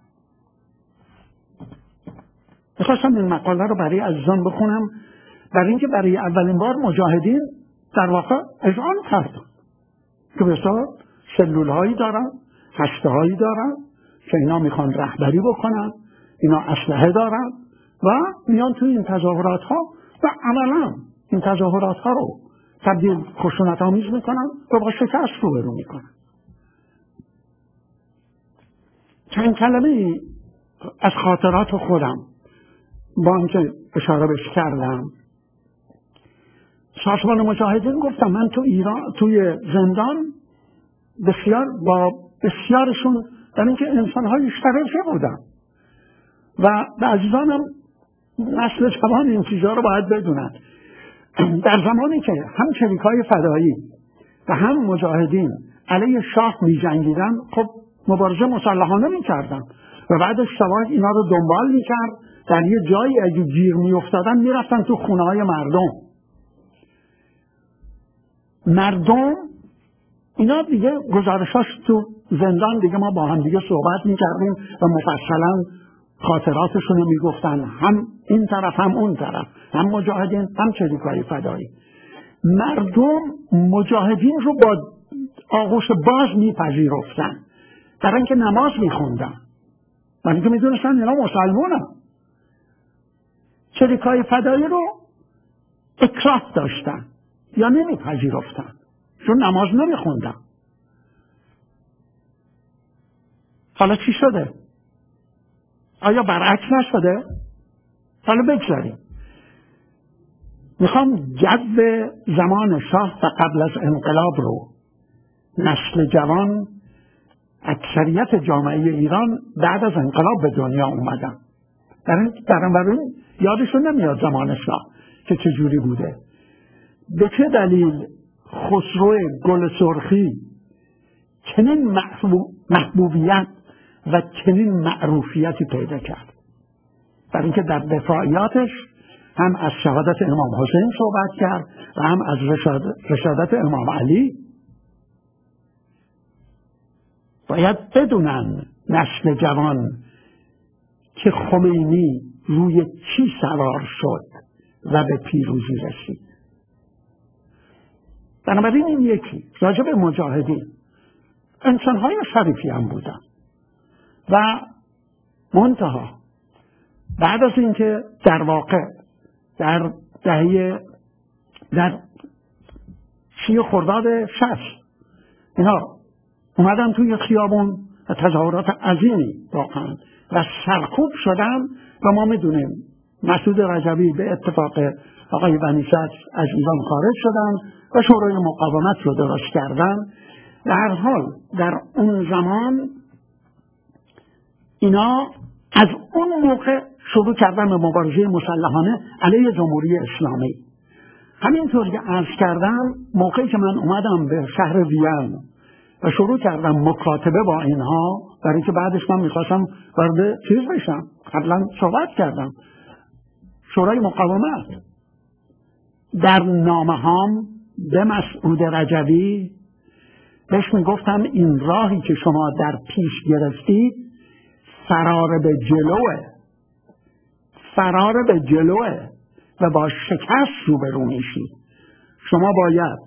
میخواستم این مقاله رو برای عزیزان بخونم، برای اینکه برای اولین بار مجاهدین در واقع اذعان کردن که بسیار سلول هایی دارن، هسته هایی دارن که اینا میخوان رهبری بکنن، اینا اسلحه دارن و میان توی این تظاهرات ها و عملا این تظاهرات ها رو تبدیل خشونت آمیز میکنن و با شکست روبرو میکنن. چند کلمه از خاطرات خودم با اینکه اشاره بهش کردم. سازمان مجاهدین گفتم من توی زندان با بسیارشون در اینکه انسان‌های اشتراکی بودن و به عزیزانم نسل جوان این چیزها رو باید بدونن. در زمانی که هم چریک‌های فدایی و هم مجاهدین علیه شاه می جنگیدن، خب مبارزه مسلحانه می کردن و بعدش شاه اینا رو دنبال می کرد. در یه جایی اگه گیر می افتادن می رفتن تو خونه های مردم اینا دیگه گزارشاش تو زندان دیگه ما با هم دیگه صحبت می کردیم و مفصلا خاطراتشون رو می گفتن، هم این طرف هم اون طرف، هم مجاهدین هم چریک‌های فدایی. مردم مجاهدین رو با آغوش باز می پذیرفتن، برای اینکه نماز می خوندن، برای اینکه می دونستن اینا مسلمانن. چریک‌های فدایی رو اکراه داشتن یا نمی پذیرفتن چون نماز نمی خوندن. حالا چی شده؟ آیا برعکس نشده؟ حالا بگذاریم. میخوام جو زمان شاه و قبل از انقلاب رو نسل جوان، اکثریت جامعه ایران بعد از انقلاب به دنیا اومدن. بنابراین یادشون نمیاد زمان شاه که چجوری بوده. به چه دلیل خسرو گل سرخی چنین محبوبیت و چنین معروفیتی پیدا کرد؟ برای اینکه در دفاعیاتش هم از شهادت امام حسین صحبت کرد و هم از رشادت امام علی. باید بدونن نسل جوان که خمینی روی چی سوار شد و به پیروزی رسید. بنابراین این یکی راجع به مجاهدین انسان‌های شریفی هم بودن و منتها بعد از اینکه در واقع در دهه 30 خرداد 60 اینا اومدن توی خیابون و تظاهرات عظیمی واقعا و سرکوب شدن و ما میدونیم مسعود رجبی به اتفاق آقای بنی صدر از ایران خارج شدن و شورای مقاومت رو درست کردن. در حال در اون زمان اینا از اون موقع شروع کردن به مبارزه مسلحانه علیه جمهوری اسلامی. همینطور که عرض کردم موقعی که من اومدم به شهر وین و شروع کردم مکاتبه با اینها، برای که بعدش من میخواستم وارد چیز بشم، قبلا صحبت کردم شورای مقاومت، در نامه هام به مسعود رجبی بهش میگفتم این راهی که شما در پیش گرفتید فرار به جلوه و با شکست روبرو میشید. شما باید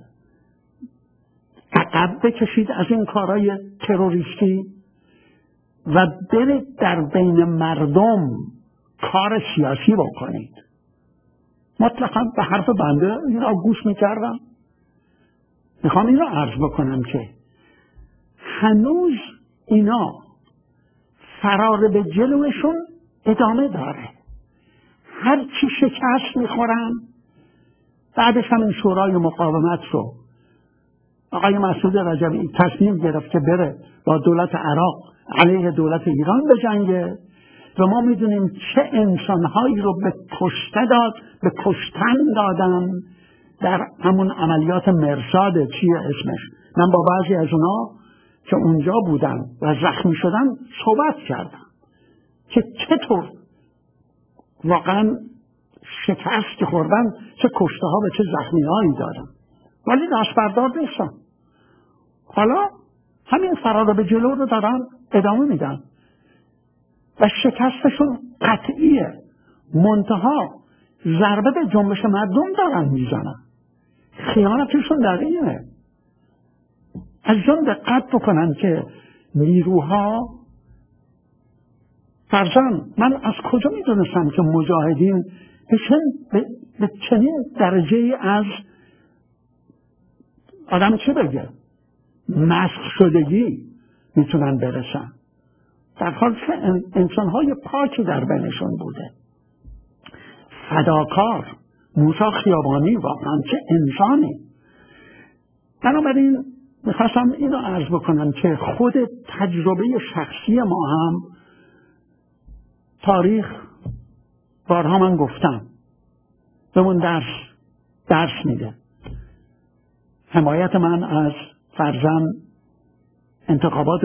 عقب بکشید از این کارهای تروریستی و برید در بین مردم کار سیاسی بکنید. مطلقا به حرف بنده این را گوش میکردم. میخوام این را عرض بکنم که هنوز اینا فرار به جلوشون ادامه داره. هر چی شکست میخورن بعدش همین شورای مقاومت رو آقای مسعود رجبی تصمیم گرفت که بره با دولت عراق علیه دولت ایران بجنگه و ما میدونیم چه انسانهایی رو به کشتن دادن در همون عملیات مرصاد چیه اسمش. من با بعضی از اونا که اونجا بودن و زخمی شدن صحبت کردم که چطور واقعا شکست خوردن، چه کشته ها و چه زخمی هایی دارن، ولی دست بردار نیستن. حالا همین فرار به جلو رو دارن ادامه میدن و شکستشون قطعیه، منتها ضربه به جنبش مردم دارن میزنن. خیانتشون در اینه. از جان دقت بکنن که نیروها فرزن من از کجا میدونستم که مجاهدین به چنین درجه از آدم چه بگه مسخ شدگی میتونن برسن، در حال که انسانهای پاکی در بینشون بوده. فداکار موسی خیابانی واقعا چه انسانی. بنابراین میخواستم اینو عرض بکنم که خود تجربه شخصی ما هم تاریخ بارها من گفتم بهمون درس میده. حمایت من از فرزن انتخابات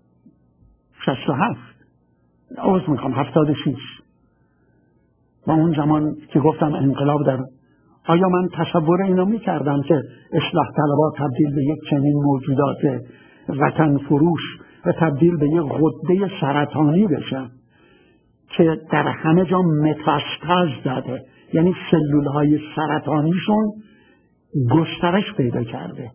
67 عوض میخوام 76 با اون زمان که گفتم انقلاب در آیا من تصور اینو میکردم که اصلاح طلبها تبدیل به یک چنین موجودات وطن فروش و تبدیل به یک غده سرطانی بشن که در همه جا متاستاز داده، یعنی سلولهای سرطانیشون گسترش پیدا کرده.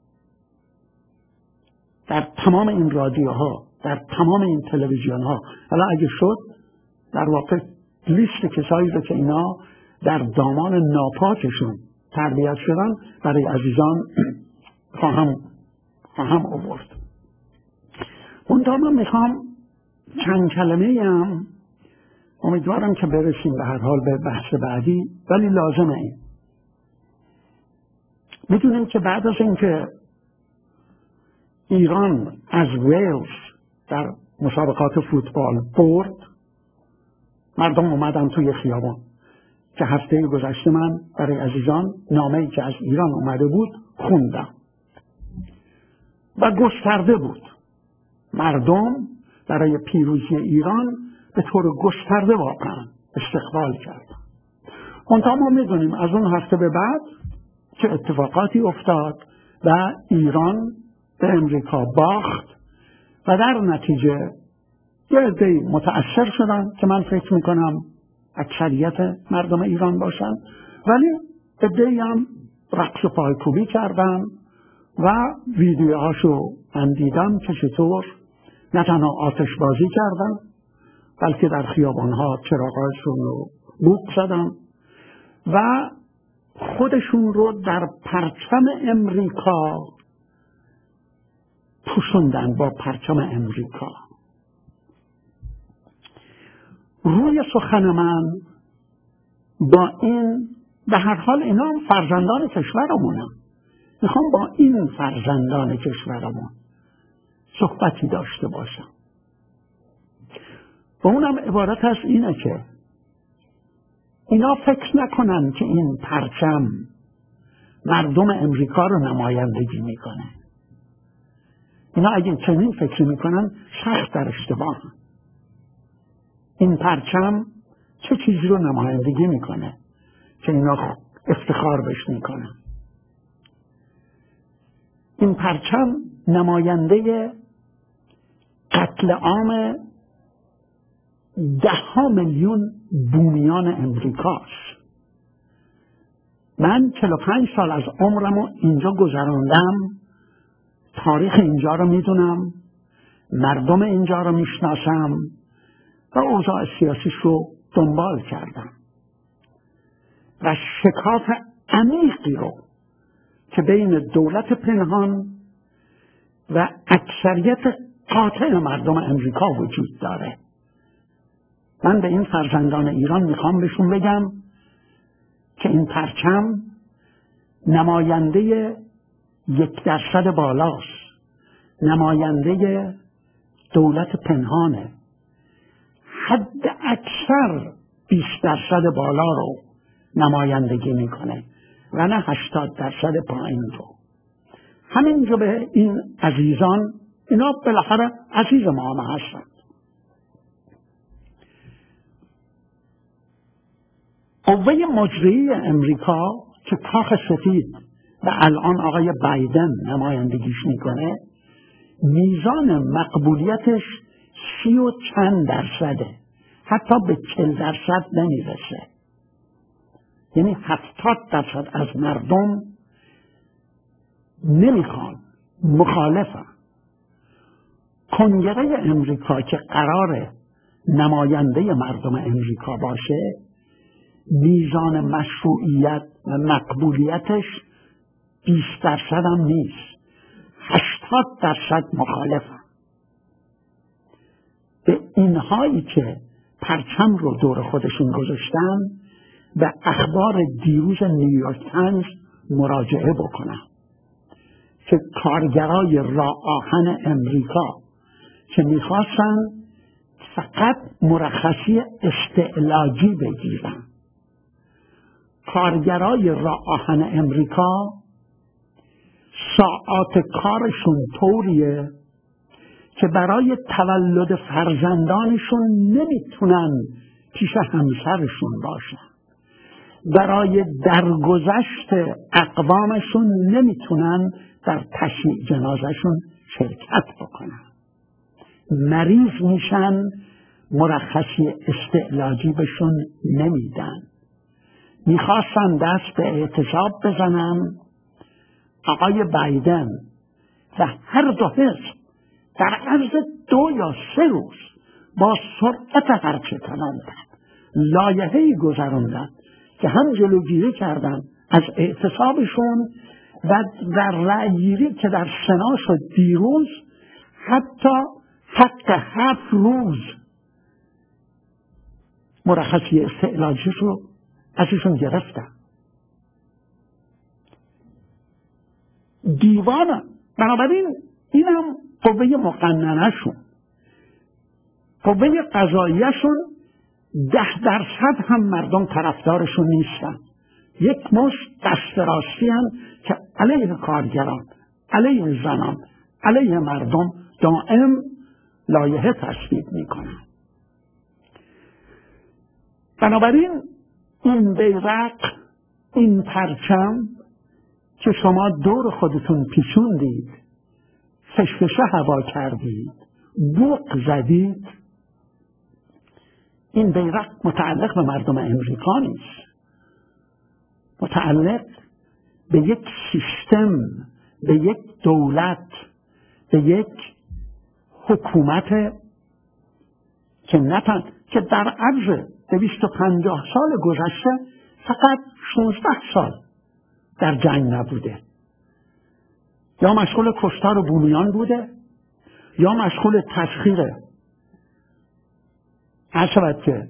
در تمام این رادیوها، در تمام این تلویزیونها، حالا اگه شد در واقع لیست کسایی رو که اینا در دامان ناپاکشون تربیت شدن برای عزیزان خواهم آورد. اونجا من میخوام چند کلمه هم امیدوارم که برسیم به هر حال به بحث بعدی، ولی لازمه این. میدونیم که بعد از اینکه ایران از ویلز در مسابقات فوتبال برد، مردم اومدن توی خیابان که هفته گذشته من برای عزیزان نامه‌ای که از ایران اومده بود خوندم و گسترده بود. مردم برای پیروزی ایران به طور گسترده واقعا استقبال کردن. منتها ما میدونیم از اون هفته به بعد که اتفاقاتی افتاد و ایران به امریکا باخت و در نتیجه یه عده‌ای متأثر شدن که من فکر میکنم اکثریت مردم ایران باشن، ولی عده‌ای هم رقص و پایکوبی کردن و ویدیوهاشو من دیدم که چطور نه تنها آتش بازی کردن بلکه در خیابانها چراغاشون رو بوق زدن و خودشون رو در پرچم امریکا پوشوندن با پرچم امریکا. روی سخن من با این، به هر حال اینا هم فرزندان کشورمونم، میخوام با این فرزندان کشورمون صحبتی داشته باشم. و اونم عبارت از اینه که اینا فکر نکنن که این پرچم مردم امریکا رو نمایندگی میکنه. اینا اگه چنین فکر میکنن سخت در اشتباه. این پرچم چه چیزی رو نمایندگی میکنه که اینا افتخار بهش میکنن؟ این پرچم نماینده قتل عام 10 میلیون بومیان امریکاست. من 45 سال از عمرمو اینجا گذراندم، تاریخ اینجا رو میدونم، مردم اینجا رو میشناسم و اوضاع سیاسیش رو دنبال کردم و شکاف عمیقی رو که بین دولت پنهان و اکثریت قاطع مردم امریکا وجود داره. من به این فرزندان ایران میخوام بهشون بگم که این پرچم نماینده 1% بالاست، نماینده دولت پنهانه، حد اکثر 20% بالا رو نمایندگی میکنه و نه 80% پایین رو. همینجا به این عزیزان، اینا بالاخره عزیز ما هم هستن. قوه مجریه امریکا که کاخ سفید و الان آقای بایدن نمایندگیش میکنه، میزان مقبولیتش 30 و چند درصده، حتی به 40% نمیرسه. یعنی 70% از مردم نمیخوان، مخالفن. کنگره امریکا که قراره نماینده مردم امریکا باشه، میزان مشروعیت و مقبولیتش 20% هم نیست، 80% مخالفن. به اینهایی که پرچم رو دور خودشون گذاشتن به اخبار دیروز نیویورک تایمز مراجعه بکنن که کارگرای راه آهن امریکا که میخواستن فقط مرخصی استعلاجی بگیرن، کارگرای راه آهن امریکا ساعات کارشون طوریه که برای تولد فرزندانشون نمیتونن پیش همسرشون باشن، برای درگذشت اقوامشون نمیتونن در تشییع جنازهشون شرکت بکنن، مریض میشن، مرخصی استعلاجی بهشون نمیدن. میخواستن دست به اعتصاب بزنن. آقای بایدن و هر دو حزب در عرض 2 یا 3 روز با سرعت هرچه توان لایحه‌ای گذراندن که هم جلوگیری کردن از اعتصابشون و در رأیگیری که در سنا شد دیروز حتی حق 7 روز مرخصی استعلاجی رو ازشون گرفتن. دیوانه. بنابراین اینم قوه مقننه‌شون، قوه قضاییه‌شون 10% هم مردم طرفدارشون نیستن. یک مشت دست راستی هم که علیه کارگران، علیه زنان، علیه مردم دائم لایحه تصویب میکنن. بنابراین این بیرق، این پرچم که شما دور خودتون پیچوندید، فشفشه هوا کردید، بوق زدید، این بیرق متعلق به مردم امریکا نیست، متعلق به یک سیستم، به یک دولت، به یک حکومت که در عرض 250 سال گذشته فقط 16 سال در جنگ نبوده، یا مشغول کشتار بومیان بوده، یا مشغول تسخیر عشبت که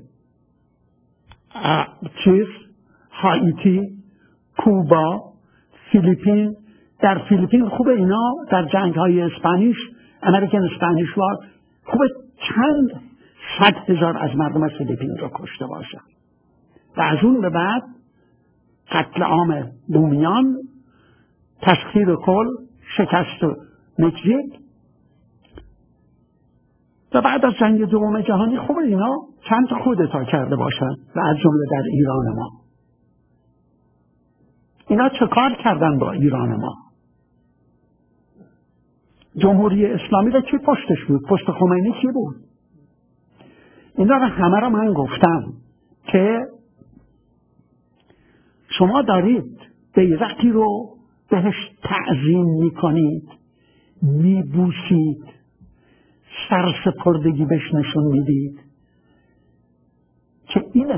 هایتی، کوبا، فیلیپین. در فیلیپین خوبه اینا در جنگ های اسپانیش، امریکن اسپانیش وار، خوبه چند 100,000 از مردم فیلیپین را کشته باشن و از اون به بعد قتل عام بومیان، تسخیر کل، شکست مکزیک و بعد از جنگ دوم جهانی خوبه اینا چند تا کودتا کرده باشن و از جمله در ایران ما. اینا چه کار کردن با ایران ما؟ جمهوری اسلامی را کی پشتش بود؟ پشت خمینی کی بود؟ اینا را همه را من گفتم که شما دارید بیرقی رو بهش تعظیم میکنید، میبوسید، سرسپردگی بهش نشون میدید که این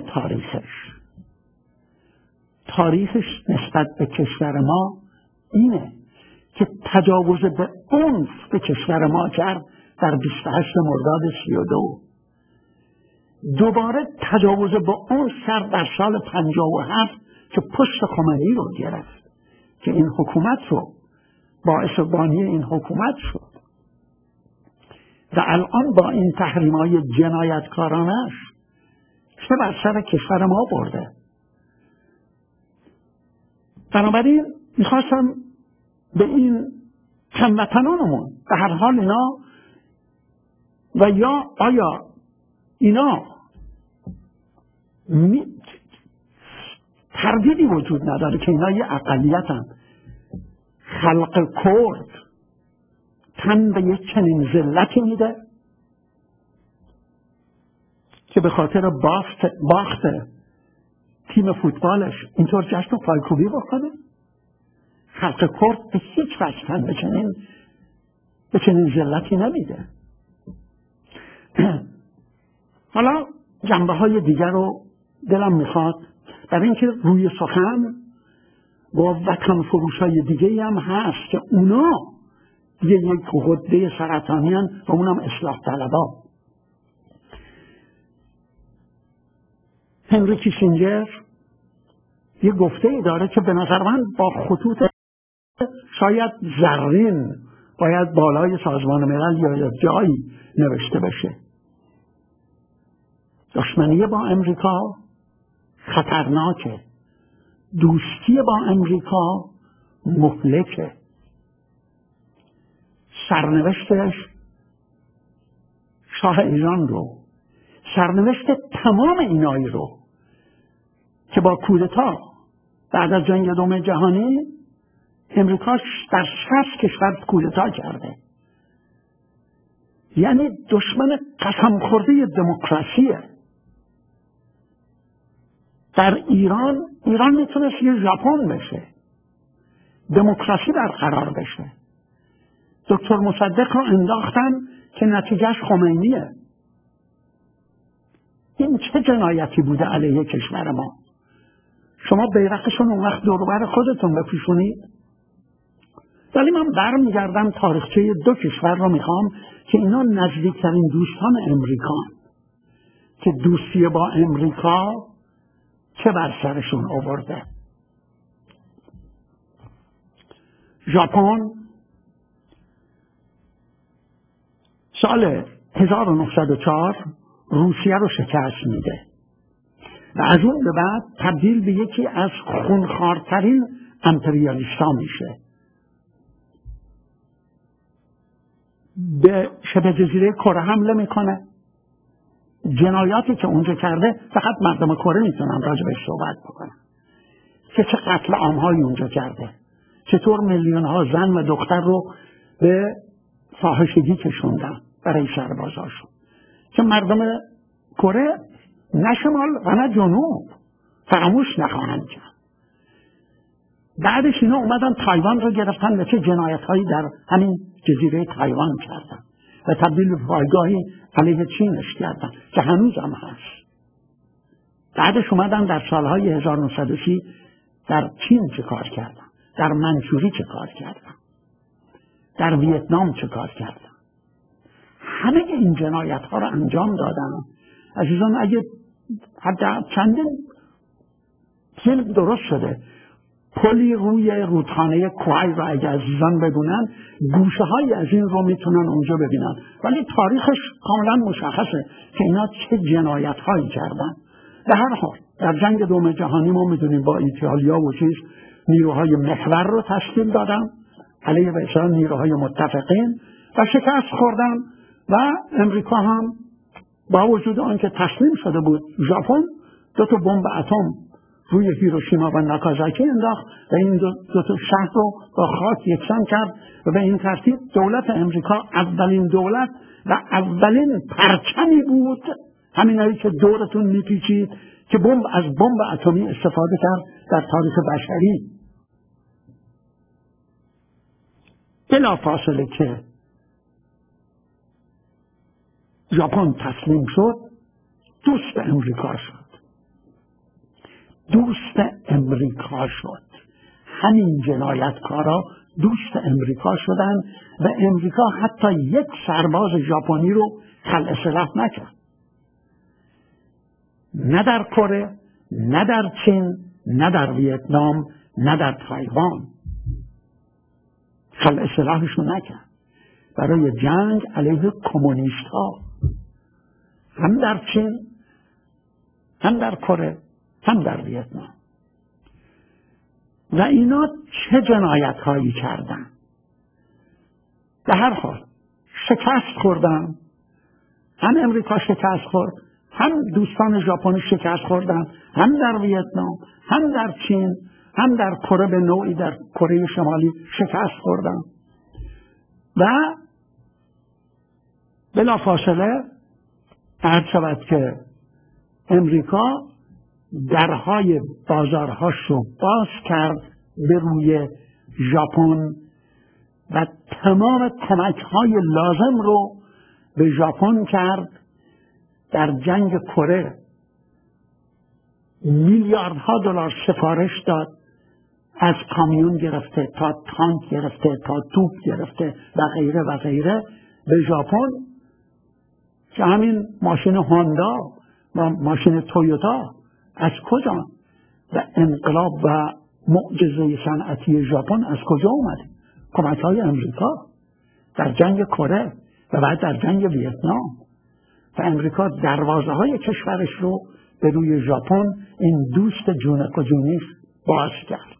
تاریخش نسبت به کشور ما اینه که تجاوز به عنف به کشور ما کرد در 28 مرداد 32. دوباره تجاوز به عنف کرد در سال 57 که پشت خمینی رو گرفت که این حکومت رو باعث بانی این حکومت شد و الان با این تحریم‌های جنایتکارانش چه بر سر کشور ما برده. بنابراین میخواستم به این هموطنانمون به هر حال اینا و یا آیا اینا تردیدی وجود نداره که اینا یه اقلیتن، خلق کرد تن به یک چنین ذلتی میده که به خاطر باخت تیم فوتبالش اینطور جشن و پایکوبی بکنه؟ خلق کرد به هیچ وجه تن به چنین ذلتی نمیده. حالا جنبه های دیگر رو دلم میخواد برای اینکه روی سخن با وطن فروش های دیگه هم هست که اونا یک غده سرطانی هن و اونم اصلاح طلبا. هنری کیسینجر یه گفته ای داره که به نظر من با خطوط شاید زرین باید بالای سازمان ملل یا جایی نوشته بشه. دشمنی با امریکا خطرناکه، دوستی با امریکا مهلکه. سرنوشتش شاه ایران رو، سرنوشت تمام اینایی رو که با کودتا بعد از جنگ دوم جهانی امریکا در 60 کشور کودتا کرده، یعنی دشمن قسم خورده دموکراسیه. در ایران میتونست یه ژاپن بشه، دموکراسی برقرار بشه. دکتر مصدق رو انداختن که نتیجهش خمینیه. این چه جنایتی بوده علیه کشور ما؟ شما بیرقشون اون وقت دوربر خودتون بپیشونید. ولی من برمیگردم تاریخچه دو کشور رو میخوام که اینا نزدیکترین دوستان امریکا، که دوستی با امریکا چه بر سرشون آورده. ژاپن سال 1904 روسیه رو شکست میده و از اون به بعد تبدیل به یکی از خونخوارترین امپریالیستا میشه. به شبه جزیره کره حمله میکنه. جنایاتی که اونجا کرده فقط مردم کره میتونن راجع بهش صحبت بکنن که چه قتل عام‌هایی اونجا کرده، چطور میلیون ها زن و دختر رو به فاحشگی کشوندن برای سربازاشون که مردم کره نه شمال و نه جنوب فراموش نخواهند کرد. بعدش اینا اومدن تایوان رو گرفتن و چه جنایت‌هایی در همین جزیره تایوان کردن و تبدیل به پایگاهی علیه چینش کردن که هنوز هم هست. بعدش اومدن در سالهای 1930 در چین چه کار کردن، در منچوری چه کار کردن، در ویتنام چه کار کردن. همه این جنایت ها رو انجام دادن. عزیزان اگه حتی چندین فیلم درست شده، پلی روی رودخانه کوهی را اگه عزیزان بدونن گوشه های از این رو میتونن اونجا ببینن، ولی تاریخش کاملا مشخصه که اینا چه جنایت هایی کردن. به هر حال در جنگ دوم جهانی ما میدونیم با ایتالیا و چیز نیروهای محور رو تشکیل دادن علیه به اصطلاح نیروهای متفقین و شکست خوردن و امریکا هم با وجود آنکه تسلیم شده بود ژاپن 2 بمب اتم روی هیروشیما و ناکازاکی انداخت و این دو تا شهر رو با خاک یکسان کرد و به این ترتیب دولت امریکا اولین دولت و اولین پرچمی بود، همینایی که دورتون میپیچید، که از بمب اتمی استفاده کرد در تاریخ بشری. بلافاصله که ژاپن تسلیم شد دوست امریکا شد. همین جنایتکارا دوست امریکا شدن و امریکا حتی یک سرباز ژاپنی رو خلع سلاح نکرد. نه در کره، نه در چین، نه در ویتنام، نه در تایوان خلع سلاحشون نکرد برای جنگ علیه کمونیست ها، هم در چین، هم در کره، هم در ویتنام. و اینا چه جنایت هایی کردن؟ به هر حال شکست خوردن، هم امریکا شکست خورد، هم دوستان ژاپنی شکست خوردن، هم در ویتنام، هم در چین، هم در کره به نوعی در کره شمالی شکست خوردن. و بلافاصله عرض شود که امریکا درهای بازارهاش رو باز کرد به روی ژاپن و تمام کمک‌های لازم رو به ژاپن کرد. در جنگ کره میلیاردها دلار سفارش داد، از کامیون گرفته تا تانک گرفته تا توپ گرفته و غیره و غیره به ژاپن، که همین ماشین هوندا و ماشین تویوتا از کجا و انقلاب و معجزه صنعتی ژاپن از کجا اومده؟ کمک‌های امریکا در جنگ کره و بعد در جنگ ویتنام. و امریکا دروازه‌های کشورش رو به روی ژاپن، این دوست جونک و جونیش، باز کرد.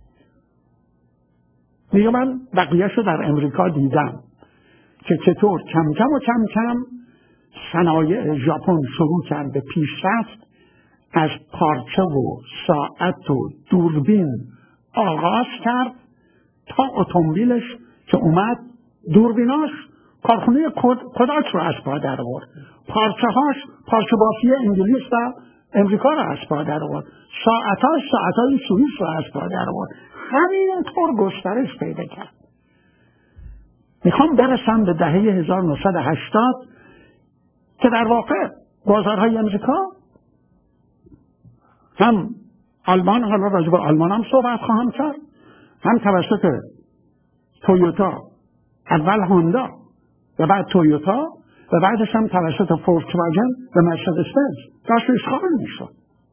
دیگه من بقیه‌شو در امریکا دیدم که چطور کم کم صنایع ژاپن شروع کرد به پیشرفت، از پارچه و ساعت و دوربین آغاز کرد تا اتومبیلش که اومد، دوربیناش کارخونه کوداک رو از پا در آورد، پارچه بافی انگلیس و امریکا رو از پا در آورد، ساعتای سوئیس رو از پا در آورد. همینطور گسترش پیدا کرد. میخوام برسم به دهه 1980 که در واقع بازارهای امریکا، هم آلمان، حالا راجع به آلمان هم صحبت خواهم کرد، هم توسط تویوتا، اول هوندا و بعد تویوتا و بعدش هم توسط فولکسواگن و مرسدس بنز داشت اشغال میشد.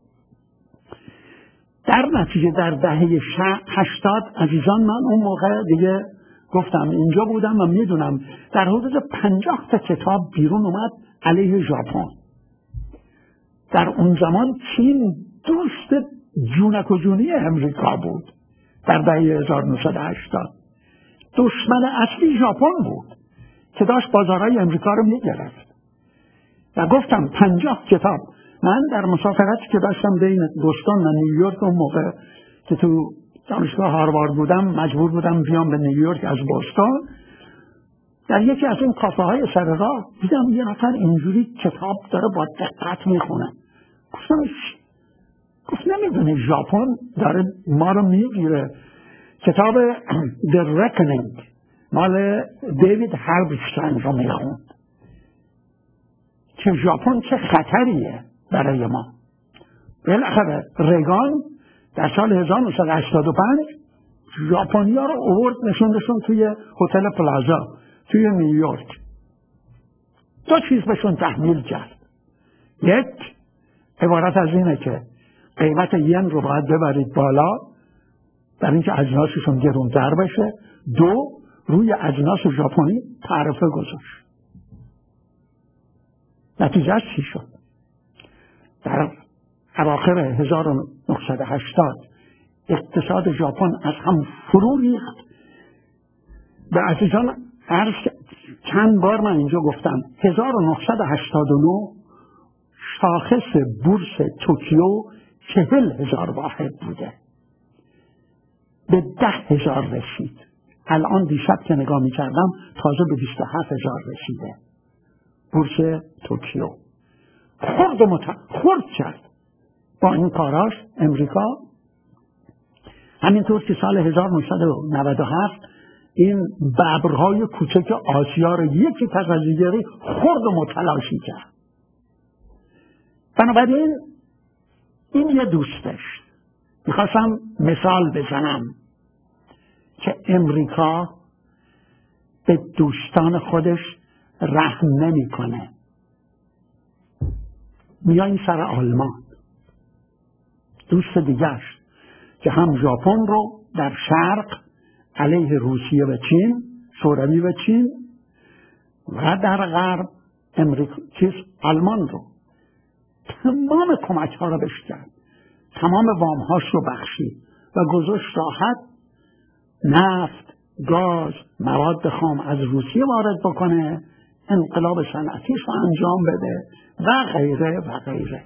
در نتیجه در دهه 80 عزیزان، من اون موقع دیگه گفتم اینجا بودم و میدونم در حدود 50 تا کتاب بیرون اومد علیه ژاپن. در اون زمان چین دوست جونک و جونی امریکا بود. در دهه 1980 دشمن اصلی ژاپن بود که داشت بازارهای امریکا رو میگرفت. و گفتم 50 کتاب. من در مسافرتی که داشتم بین بوستون و نیویورک، اون موقع که تو دانشگاه هاروارد بودم، مجبور بودم بیام به نیویورک از بوستون، در یکی از این کافه های سر راه دیدم یه نفر اینجوری کتاب داره با دقت میخونه. گفت نمیدونی ژاپن داره ما رو میگیره. کتاب The Reckoning مال دیوید هالبرستاین رو میخوند که ژاپن چه خطریه برای ما. بالاخره ریگان در سال 1985 ژاپنیا رو آورد نشوندشون توی هتل پلازا توی نیویورک. 2 چیز بهشون تحمیل کرد. یک، عبارت از اینه که قیمت ین رو باید ببرید بالا در اینکه اجناسشون گرونتر بشه. 2، روی اجناس ژاپنی تعرفه گذاشت. نتیجه چی شد؟ در اواخر 1980 اقتصاد ژاپن از هم فرو ریخت. به عزیزان عرض چند بار من اینجا گفتم 1989 شاخص بورس توکیو 40,000 واحد بوده، به 10,000 رسید. الان دیشب که نگاه می کردم تازه به 27,000 رسیده. بورس توکیو خرد کرد با این کاراش امریکا. همینطور که سال 1997 این ببرهای کوچک آسیا رو یکی پس از دیگری خرد و متلاشی کرد. بنابراین این یه دوست داشت. میخواستم مثال بزنم که امریکا به دوستان خودش رحم نمیکنه. میاییم سر آلمان، دوست دیگرش که هم ژاپن رو در شرق علیه روسیه و چین، شوروی و چین، و در غرب آلمان رو تمام کمک ها رو بهش کرد، تمام وام هاش رو بخشید و گذاشت راحت نفت، گاز، مواد خام از روسیه وارد بکنه، انقلاب صنعتیش رو انجام بده و غیره و غیره.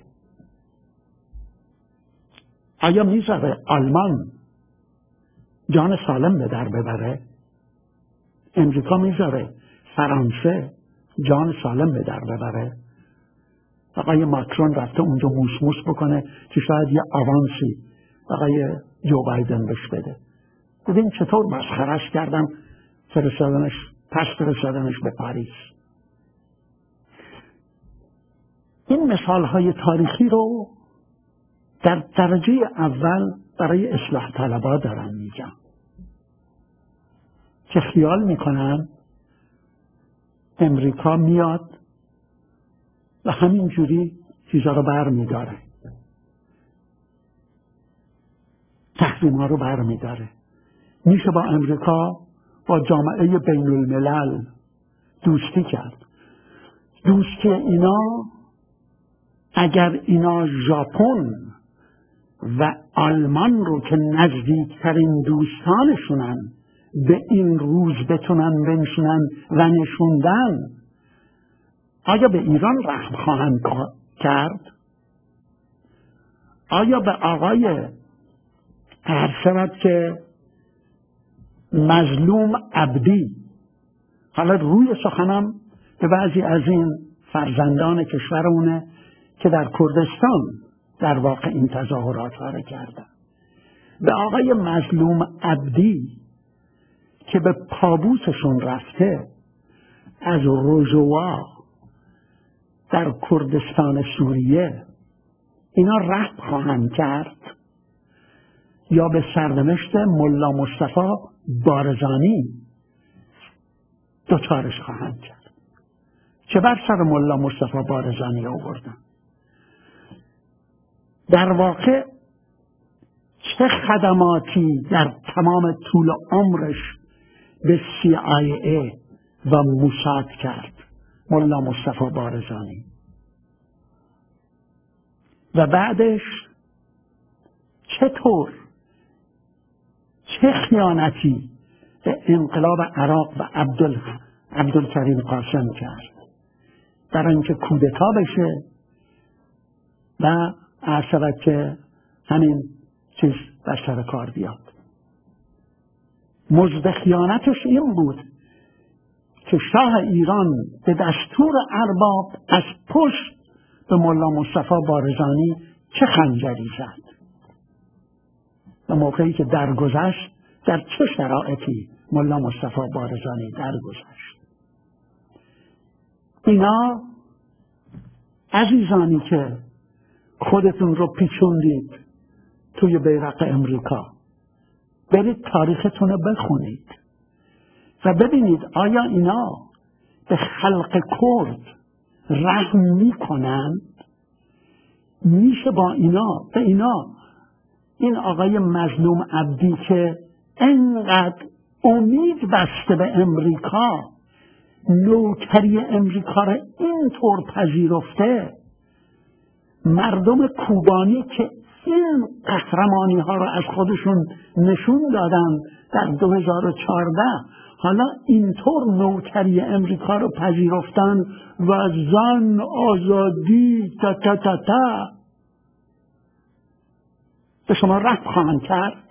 آیا میذاره آلمان جان سالم به در ببره؟ امریکا میذاره فرانسه جان سالم به در ببره؟ آقای ماکرون رفته اونجا موسموس بکنه که شاید یه آوانسی آقای جو بایدن بهش بده. ببین چطور مسخرش کردن، پس فرستادنش به پاریس. این مثالهای تاریخی رو در درجه اول برای اصلاح طلبا دارم میگم که خیال میکنن امریکا میاد و همینجوری چیزا رو بر میداره، تحریم ها رو بر میداره. میشه با امریکا، با جامعه بین الملل دوستی کرد. دوستی اینا، اگر اینا ژاپن و آلمان رو که نزدیکترین دوستانشونن به این روز بتونن بنشونن و نشوندن، آیا به ایران رحم خواهند کرد؟ آیا به آقای عرض که مظلوم عبدی، حالا روی سخنم به بعضی از این فرزندان کشورمونه که در کردستان در واقع این تظاهرات ها رو کردن، به آقای مظلوم عبدی که به پابوسشون رفته از روژوا در کردستان سوریه، اینا رحم خواهند کرد یا به سرنوشت ملا مصطفی بارزانی دوچارش خواهند کرد؟ چه بر سر ملا مصطفی بارزانی آوردن؟ در واقع چه خدماتی در تمام طول عمرش به CIA و موساد کرد ملا مصطفی بارزانی؟ و بعدش چطور، چه خیانتی به انقلاب عراق و عبدالکریم قاسم کرد برای اینکه کودتا بشه و عرض که همین چیز بر سر کار بیاد. مزد خیانتش این بود که شاه ایران به دستور ارباب از پشت به ملا مصطفی بارزانی چه خنجری زد و موقعی که درگذشت در چه شرایطی ملا مصطفی بارزانی درگذشت. اینا عزیزانی که خودتون رو پیچوندید توی بیرق امریکا، برید تاریختون رو بخونید و ببینید آیا اینا به خلق کرد رحم میکنند، میشه با اینا این آقای مظلوم عبدی که انقدر امید بسته به امریکا، نوکری امریکا را اینطور پذیرفته، مردم کوبانی که این قهرمانی ها را از خودشون نشون دادن در 2014 حالا اینطور نوکری امریکا رو پذیرفتن و زن آزادی تا تا تا تا به شما رحم خواهند کرد.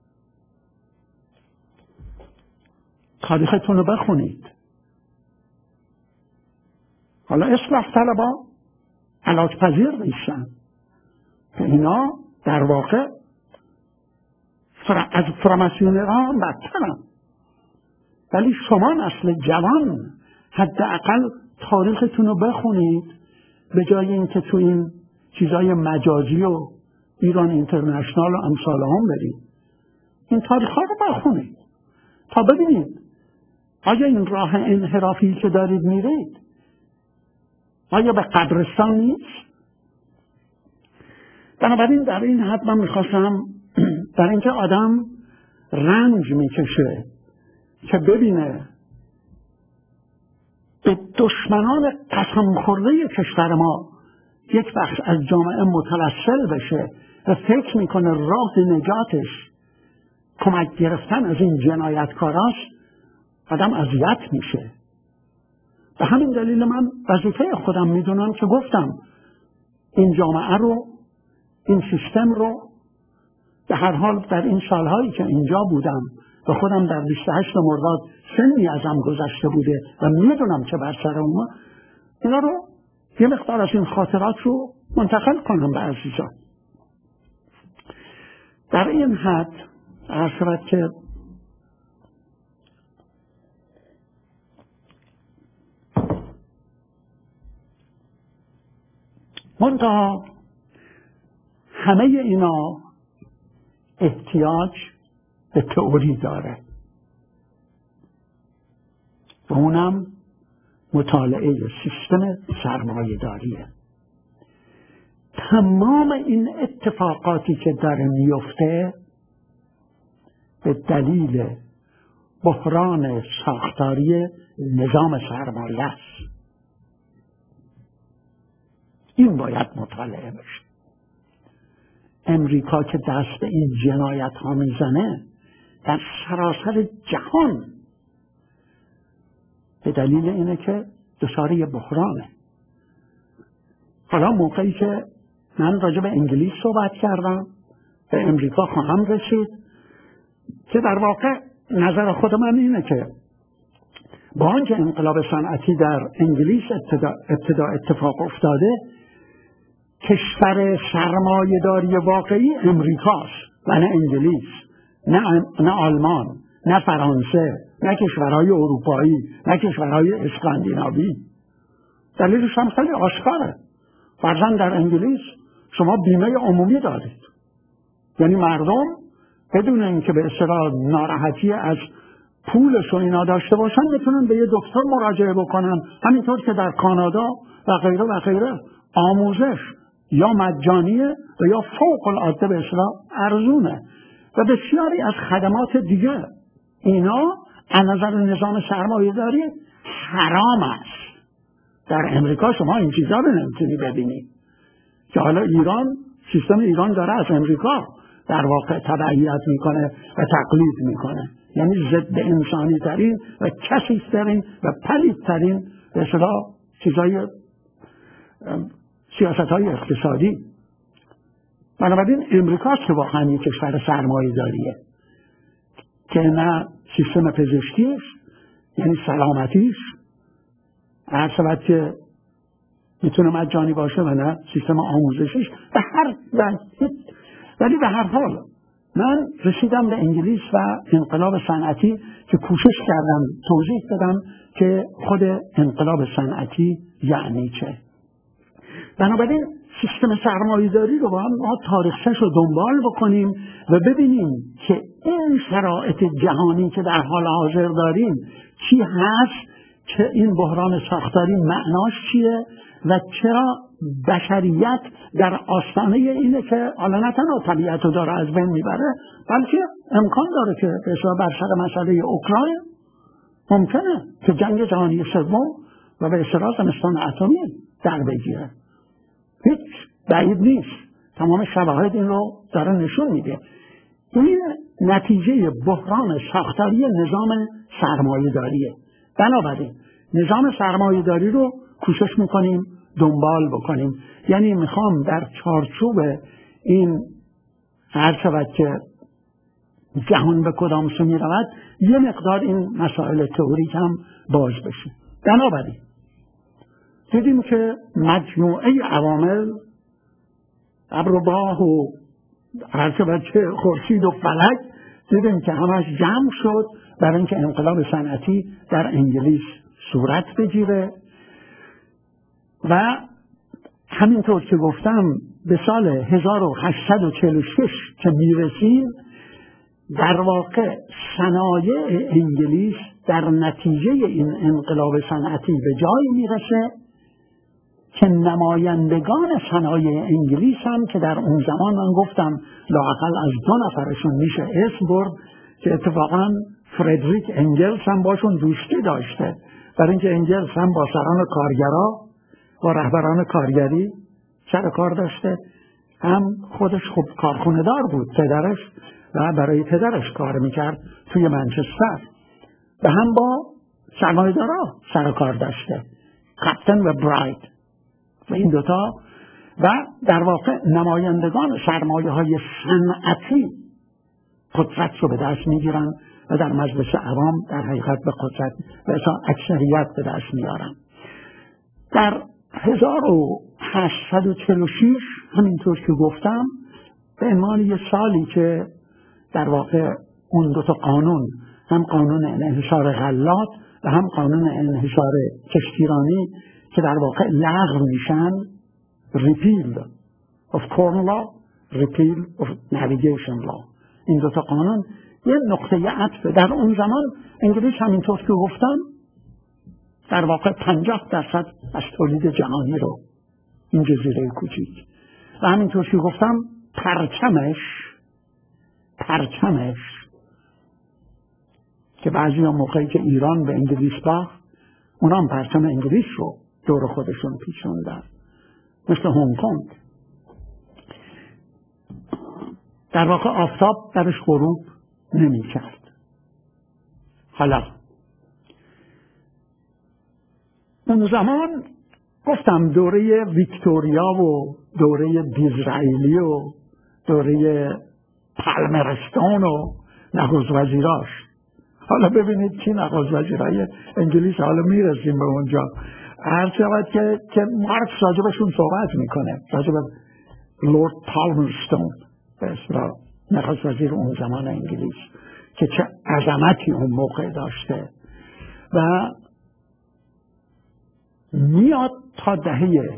تاریختون رو بخونید. حالا اصلاح طلبا علاج پذیر نیستن که اینا در واقع از فراماسیونرها هم بدترن، ولی شما نسل جوان حداقل تاریختون رو بخونید به جای اینکه تو این چیزای مجازی و ایران اینترنشنال و امثال هم برید. این تاریخ ها رو بخونید تا ببینید آیا این راه انحرافی که دارید میرید آیا به قبرستان نیست؟ بنابراین در این حد من میخواستم در اینکه آدم رنج میکشه که ببینه به دشمنان قسم خورده کشور ما یک بخش از جامعه متوسل بشه و فکر میکنه راه نجاتش کمک گرفتن از این جنایتکاراست، آدم اذیت میشه. به همین دلیل من وظیفه خودم میدونم که گفتم این جامعه رو، این سیستم رو به هر حال در این سالهایی که اینجا بودم و خودم در 28 مرداد سنی ازم گذشته بوده و میدونم که بر سر اونا اینا رو یه مقدار از این خاطرات رو منتقل کنم به عزیزان. در این حد عرض شود که منتها همه اینا احتیاج به تئوری داره و اونم مطالعه سیستم سرمایه‌داریه. تمام این اتفاقاتی که داره میفته به دلیل بحران ساختاری نظام سرمایه است. این باید مطالعه بشه. امریکا که دست به این جنایت ها میزنه در سراسر جهان به دلیل اینه که دچار یه بحرانه. حالا موقعی که من راجع به انگلیس صحبت کردم به امریکا خواهم رسید که در واقع نظر خود من اینه که با آنکه انقلاب صنعتی در انگلیس ابتدا اتفاق افتاده، کشور سرمایه‌داری واقعی امریکاست و نه انگلیس، نه آلمان، نه فرانسه، نه کشورهای اروپایی، نه کشورهای اسکاندیناوی. دلیلش هم خیلی آشکاره. فرضاً در انگلیس شما بیمه عمومی دارید، یعنی مردم بدون اینکه به اصطلاح ناراحتی از پولش و اینا داشته باشن میتونن به یه دکتر مراجعه بکنن. همینطور که در کانادا و غیره و غیره آموزش یا مجانیه و یا فوق العاده به اصطلاح ارزونه و بسیاری از خدمات دیگه. اینا از نظر نظام سرمایه‌داری حرام است. در امریکا شما این چیزا رو نمیتونی ببینی که حالا ایران، سیستم ایران داره از امریکا در واقع تبعیت میکنه و تقلید میکنه، یعنی ضد انسانی ترین و کثیف ترین و پلید ترین به اصطلاح چیزای سیاست های اقتصادی. بنابراین امریکاست که واقعا یک کشور سرمایه داریه که نه سیستم پزشکیش یعنی سلامتیش هر شود که میتونه مجانی باشه و نه سیستم آموزشیش ولی به هر حال من رسیدم به انگلیس و انقلاب صنعتی که کوشش کردم توضیح بدم که خود انقلاب صنعتی یعنی چه. بنابراین سیستم سرمایه‌داری رو با هم تاریخچه‌اش رو دنبال بکنیم و ببینیم که این شرایط جهانی که در حال حاضر داریم چی هست که این بحران ساختاری معناش چیه و چرا بشریت در آستانه اینه که حالا نه تنها طبیعت رو داره از بین میبره، بلکه امکان داره که به اصطلاح بر سر مسئله اوکراین ممکنه که جنگ جهانی سوم و به اصطلاح زمستان اتمی در بگیره. هیچ بعید نیست. تمام شواهد این رو داره نشون میده. این نتیجه بحران ساختاری نظام سرمایه‌داریه. بنابراین نظام سرمایه‌داری رو کوشش میکنیم دنبال بکنیم. یعنی میخوام در چارچوب این هر شود که جهان به کدام سو میرود یه مقدار این مسائل تئوریک هم باز بشه. بنابراین دیدیم که مجموعه عوامل ابر و باه و هر شود که خورشید و فلک دیدیم که همش جمع شد برای اینکه انقلاب صنعتی در انگلیس صورت بگیره و همینطور که گفتم به سال 1846 که میرسیم در واقع صنایع انگلیس در نتیجه این انقلاب صنعتی به جایی میرسه که نمایندگان صنایع انگلیس هم که در اون زمان من گفتم لااقل از 2 نفرشون میشه اسم برد که اتفاقا فردریک انگلز هم باشون دوستی داشته، برای اینکه انگلز هم با سران کارگرا و رهبران کارگری سر کار داشته، هم خودش خوب کارخونه دار بود پدرش و برای پدرش کار میکرد توی منچستر و هم با سرمایه‌دارا سر کار داشته، کاپتن و براید و این دوتا و در واقع نمایندگان سرمایه های صنعتی قدرت رو به دست میگیرن و در مجلس عوام در حقیقت به قدرت و اکثریت به دست میارن. در 1846 همینطور که گفتم به عنوان یه سالی که در واقع اون دوتا قانون، هم قانون انحصار غلات و هم قانون انحصار کشتیرانی که در واقع لغو میشن، repeal of corn law, repeal of navigation law، این دوتا قانون یه نقطه عطف. در اون زمان انگلیس همینطور که گفتم در واقع 50% از تولید جهانی رو این جزیره کوچیک و همینطور که گفتم پرچمش که بعضی موقعی که ایران به انگلیس باخت اونا هم پرچم انگلیس رو دور خودشون پیچوندن، مثل هنگ کنگ. در واقع آفتاب درش غروب نمی کرد. حالا اون زمان گفتم دوره ویکتوریا و دوره دیزرائیلی و دوره پالمرستون و نخست وزیراش. حالا ببینید کی نخست وزیرای انگلیس، حالا میرسیم به اونجا. هر شود که مارکس راجبشون صحبت میکنه، راجب لورد پالمرستون به اصطلاح نخست وزیر اون زمان انگلیس که چه عظمتی اون موقع داشته و میاد تا دهه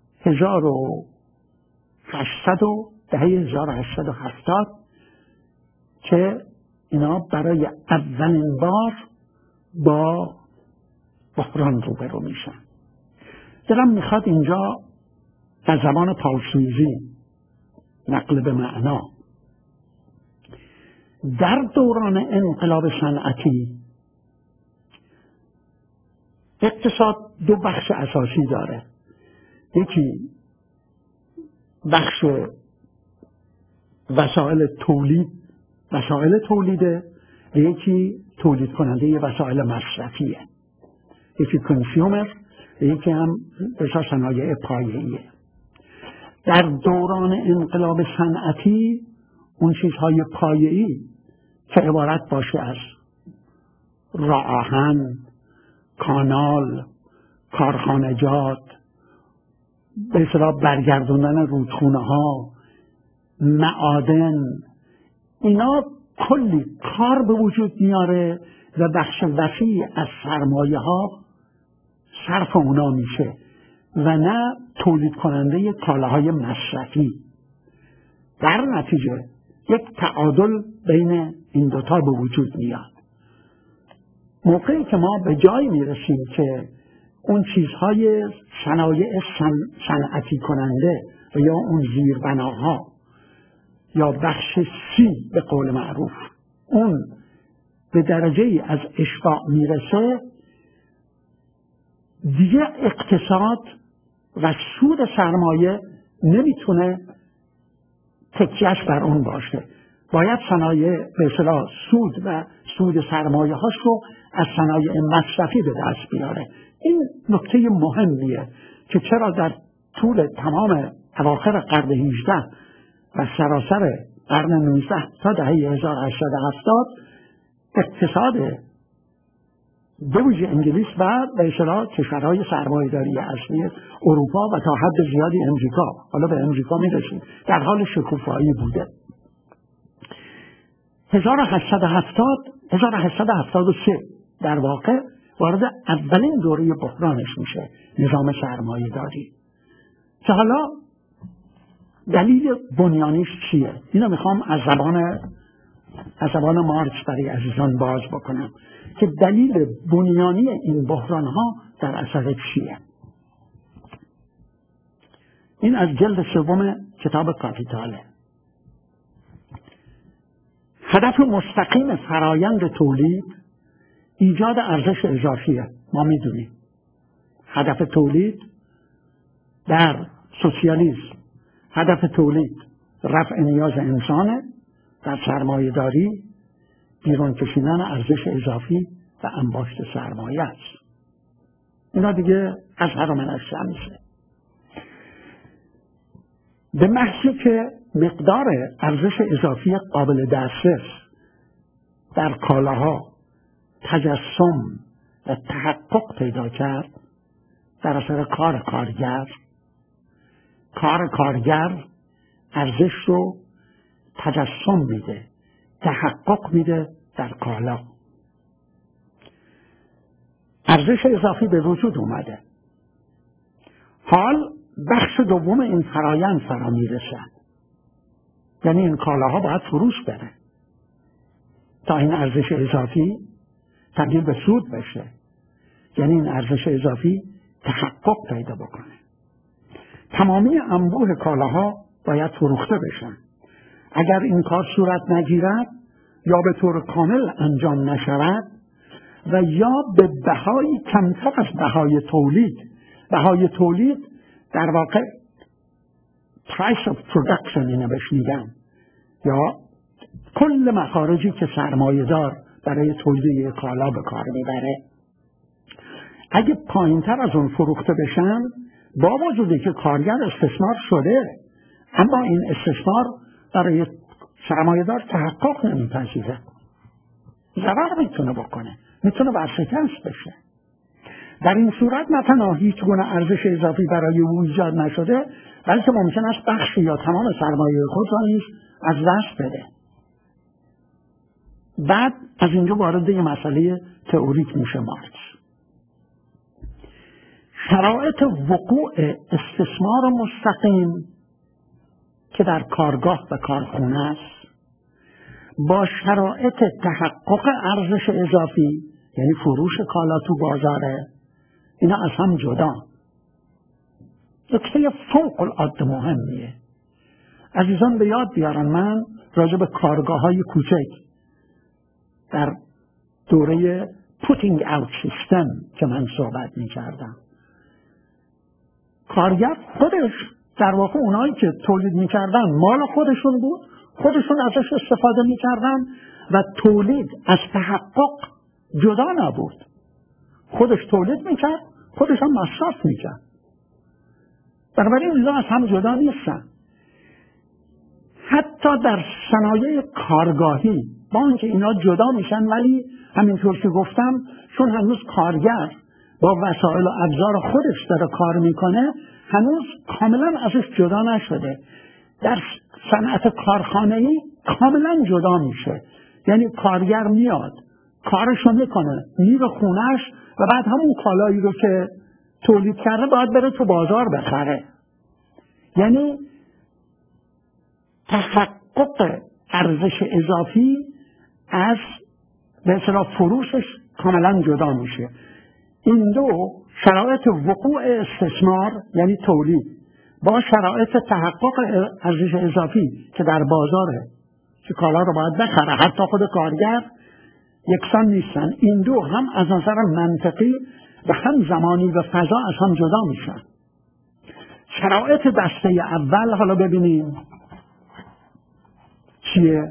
1870 که اینا برای اولین بار با بحران روبرو میشن. دلم میخواد اینجا در زبان پالسویزی نقل به معنا در دوران انقلاب صنعتی اقتصاد 2 بخش اساسی داره. یکی بخش وسایل تولیده و یکی تولید کننده وسایل مصرفیه، یکی کنسیومر و یکی هم بسیار صنایع پایه‌ایه. در دوران انقلاب صنعتی اون چیزهای پایه‌ای که عبارت باشه از راه آهن، کانال، کارخانجات، به اصطلاح برگردوندن رودخونه ها، معادن، اینا کلی کار به وجود میاره و بخش وسیع از سرمایه ها صرف اونا میشه و نه تولید کننده کالاهای مصرفی. در نتیجه یک تعادل بین این دوتا به وجود میاد. موقعی که ما به جایی میرسیم که اون چیزهای صنایع صنعتی کننده و یا اون زیربناها یا بخش سی به قول معروف اون به درجه ای از اشباع میرسه، دیگه اقتصاد و سود سرمایه نمیتونه تکیهش بر اون باشه. باید صنایع به اصطلاح سود و سود سرمایه هاش رو از صنایع مصرفی به دست بیاره. این نکته مهمیه که چرا در طول تمام اواخر قرن 18 و سراسر قرن 19 تا دهه 1870 اقتصاد به ویژه انگلیس و به اصطلاح کشورهای سرمایه‌داری اصلی اروپا و تا حد زیادی امریکا، حالا به امریکا میرسیم، در حال شکوفایی بوده. 1873 در واقع وارد اولین دوره بحرانش میشه نظام سرمایه‌داری، که حالا دلیل بنیانیش چیه؟ اینو میخوام از زبان مارکس برای عزیزان باز بکنم که دلیل بنیانی این بحران ها در اثر چیه. این از جلد 3 کتاب کاپیتاله. هدف مستقیم فرایند تولید ایجاد ارزش اضافیه. ما میدونیم هدف تولید در سوسیالیسم، هدف تولید رفع نیاز انسانه، در سرمایه داری بیرون کشیدن ارزش اضافی و انباشت سرمایه است. اینا دیگه از هر من از شمسه. به محضی که مقدار ارزش اضافی قابل دسترس در کالاها تجسم و تحقق پیدا کرد در اثر کار کارگر ارزش رو تجسم میده، تحقق میده در کالا. ارزش اضافی به وجود اومده. حال بخش دوم این فرایند فرا میرسه، یعنی این کالاها باید فروش بره تا این ارزش اضافی تبدیل به سود بشه، یعنی این ارزش اضافی تحقق پیدا بکنه. تمامی انبوه کالاها باید فروخته بشن. اگر این کار صورت نگیرد یا به طور کامل انجام نشود و یا به بهای کمتر از بهای تولید در واقع price of production اینو بهش میگن، یا کل مخارجی که سرمایه دار برای تولید کالا به کار میبره، اگه پایینتر از اون فروخته بشن، با وجودی که کارگر استثمار شده، اما این استثمار برای سرمایه دار تحقق نمیپذیره، ضرر میتونه بکنه، میتونه ورشکست بشه. در این صورت نه تنها هیچ گونه ارزش اضافی برای او ایجاد نشده، بلکه ممکن است بخشی یا تمام سرمایه خود را نیز از دست بده. بعد از اینجا وارد یه مسئله تئوریک میشه مارکس. شرایط وقوع استثمار مستقیم که در کارگاه و کارخونه است با شرایط تحقق ارزش اضافی، یعنی فروش کالا تو بازاره، اینا از هم جدا. نکته فوق العاده مهمیه. عزیزان به یاد بیارن، من راجع به کارگاه های کوچک در دوره putting out system که من صحبت می کردم، کارگر خودش در واقع اونایی که تولید می کردن مال خودشون بود، خودشون ازش استفاده می کردن و تولید از تحقق جدا نبود. خودش تولید می کرد، خودش هم مصرف می کرد. بنابراین اینا از هم جدا نیستن. حتی در صنایع کارگاهی با اینکه اینا جدا میشن، ولی همینطور که گفتم چون هنوز کارگر با وسایل و ابزار خودش داره کار میکنه، هنوز کاملا ازش جدا نشده. در صنعت کارخانه‌ای کاملا جدا میشه، یعنی کارگر میاد کارشو میکنه، میره خونش و بعد همون کالایی رو که تولید کرده باید بره تو بازار بخره. یعنی تحقق ارزش اضافی از به اصطلاح فروشش کاملا جدا میشه. این دو شرایط وقوع استثمار یعنی تولید با شرایط تحقق ارزش اضافی که در بازاره که کالا رو باید بخره حتی خود کارگر یکسان نیستن. این دو هم از نظر منطقی و هم زمانی و فضا از هم جدا میشن. شرایط دسته اول حالا ببینیم چیه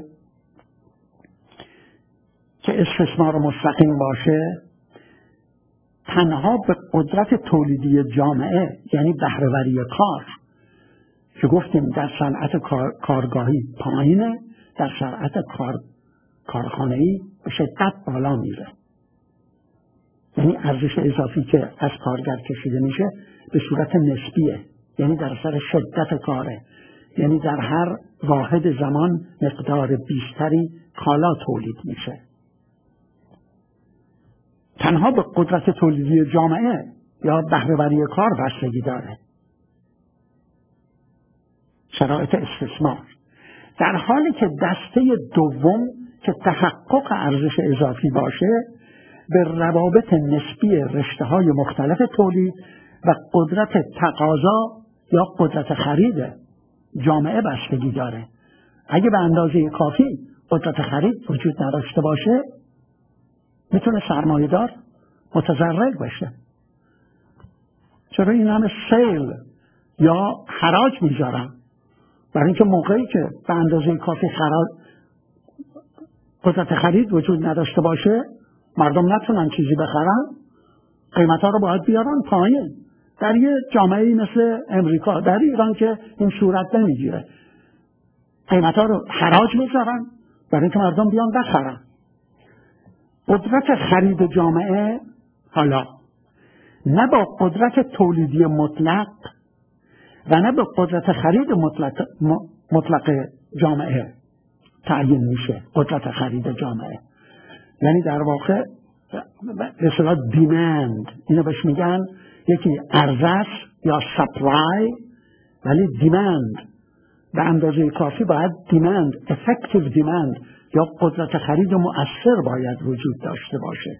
که استثمار مستقیم باشه. تنها به قدرت تولیدی جامعه یعنی بهره‌وری کار که گفتیم در صنعت کارگاهی پایینه، در صنعت کارخانه‌ای به شدت بالا میره. یعنی ارزش اضافی که از کارگر کشیده میشه به صورت نسبیه، یعنی در اثر شدت کاره، یعنی در هر واحد زمان مقدار بیشتری کالا تولید میشه. تنها به قدرت تولیدی جامعه یا بهره‌وری کار بستگی داره شرایط استثمار. در حالی که دسته دوم که تحقق ارزش اضافی باشه به روابط نسبی رشته‌های مختلف تولید و قدرت تقاضا یا قدرت خرید جامعه بستگی داره. اگه به اندازه کافی قدرت خرید وجود نداشته باشه میتونه سرمایه‌دار متضرر بشه. چرا این همه سیل یا حراج میذارن؟ برای اینکه موقعی که به اندازه کافی قدرت خرید وجود نداشته باشه مردم نتونن چیزی بخرن، قیمت‌ها رو باید بیارن پایین. در یه جامعه‌ای مثل امریکا، در ایران که این صورت نمیگیره، قیمت‌ها رو حراج میذارن برای اینکه مردم بیان بخرن. قدرت خرید جامعه حالا نه با قدرت تولیدی مطلق و نه به قدرت خرید مطلق جامعه تعیین میشه. قدرت خرید جامعه یعنی در واقع به اصطلاح دیمند، اینو بهش میگن یکی عرضه یا سپلای، ولی دیمند به اندازه کافی باید دیمند، افکتیو دیمند یا قدرت خرید مؤثر باید وجود داشته باشه،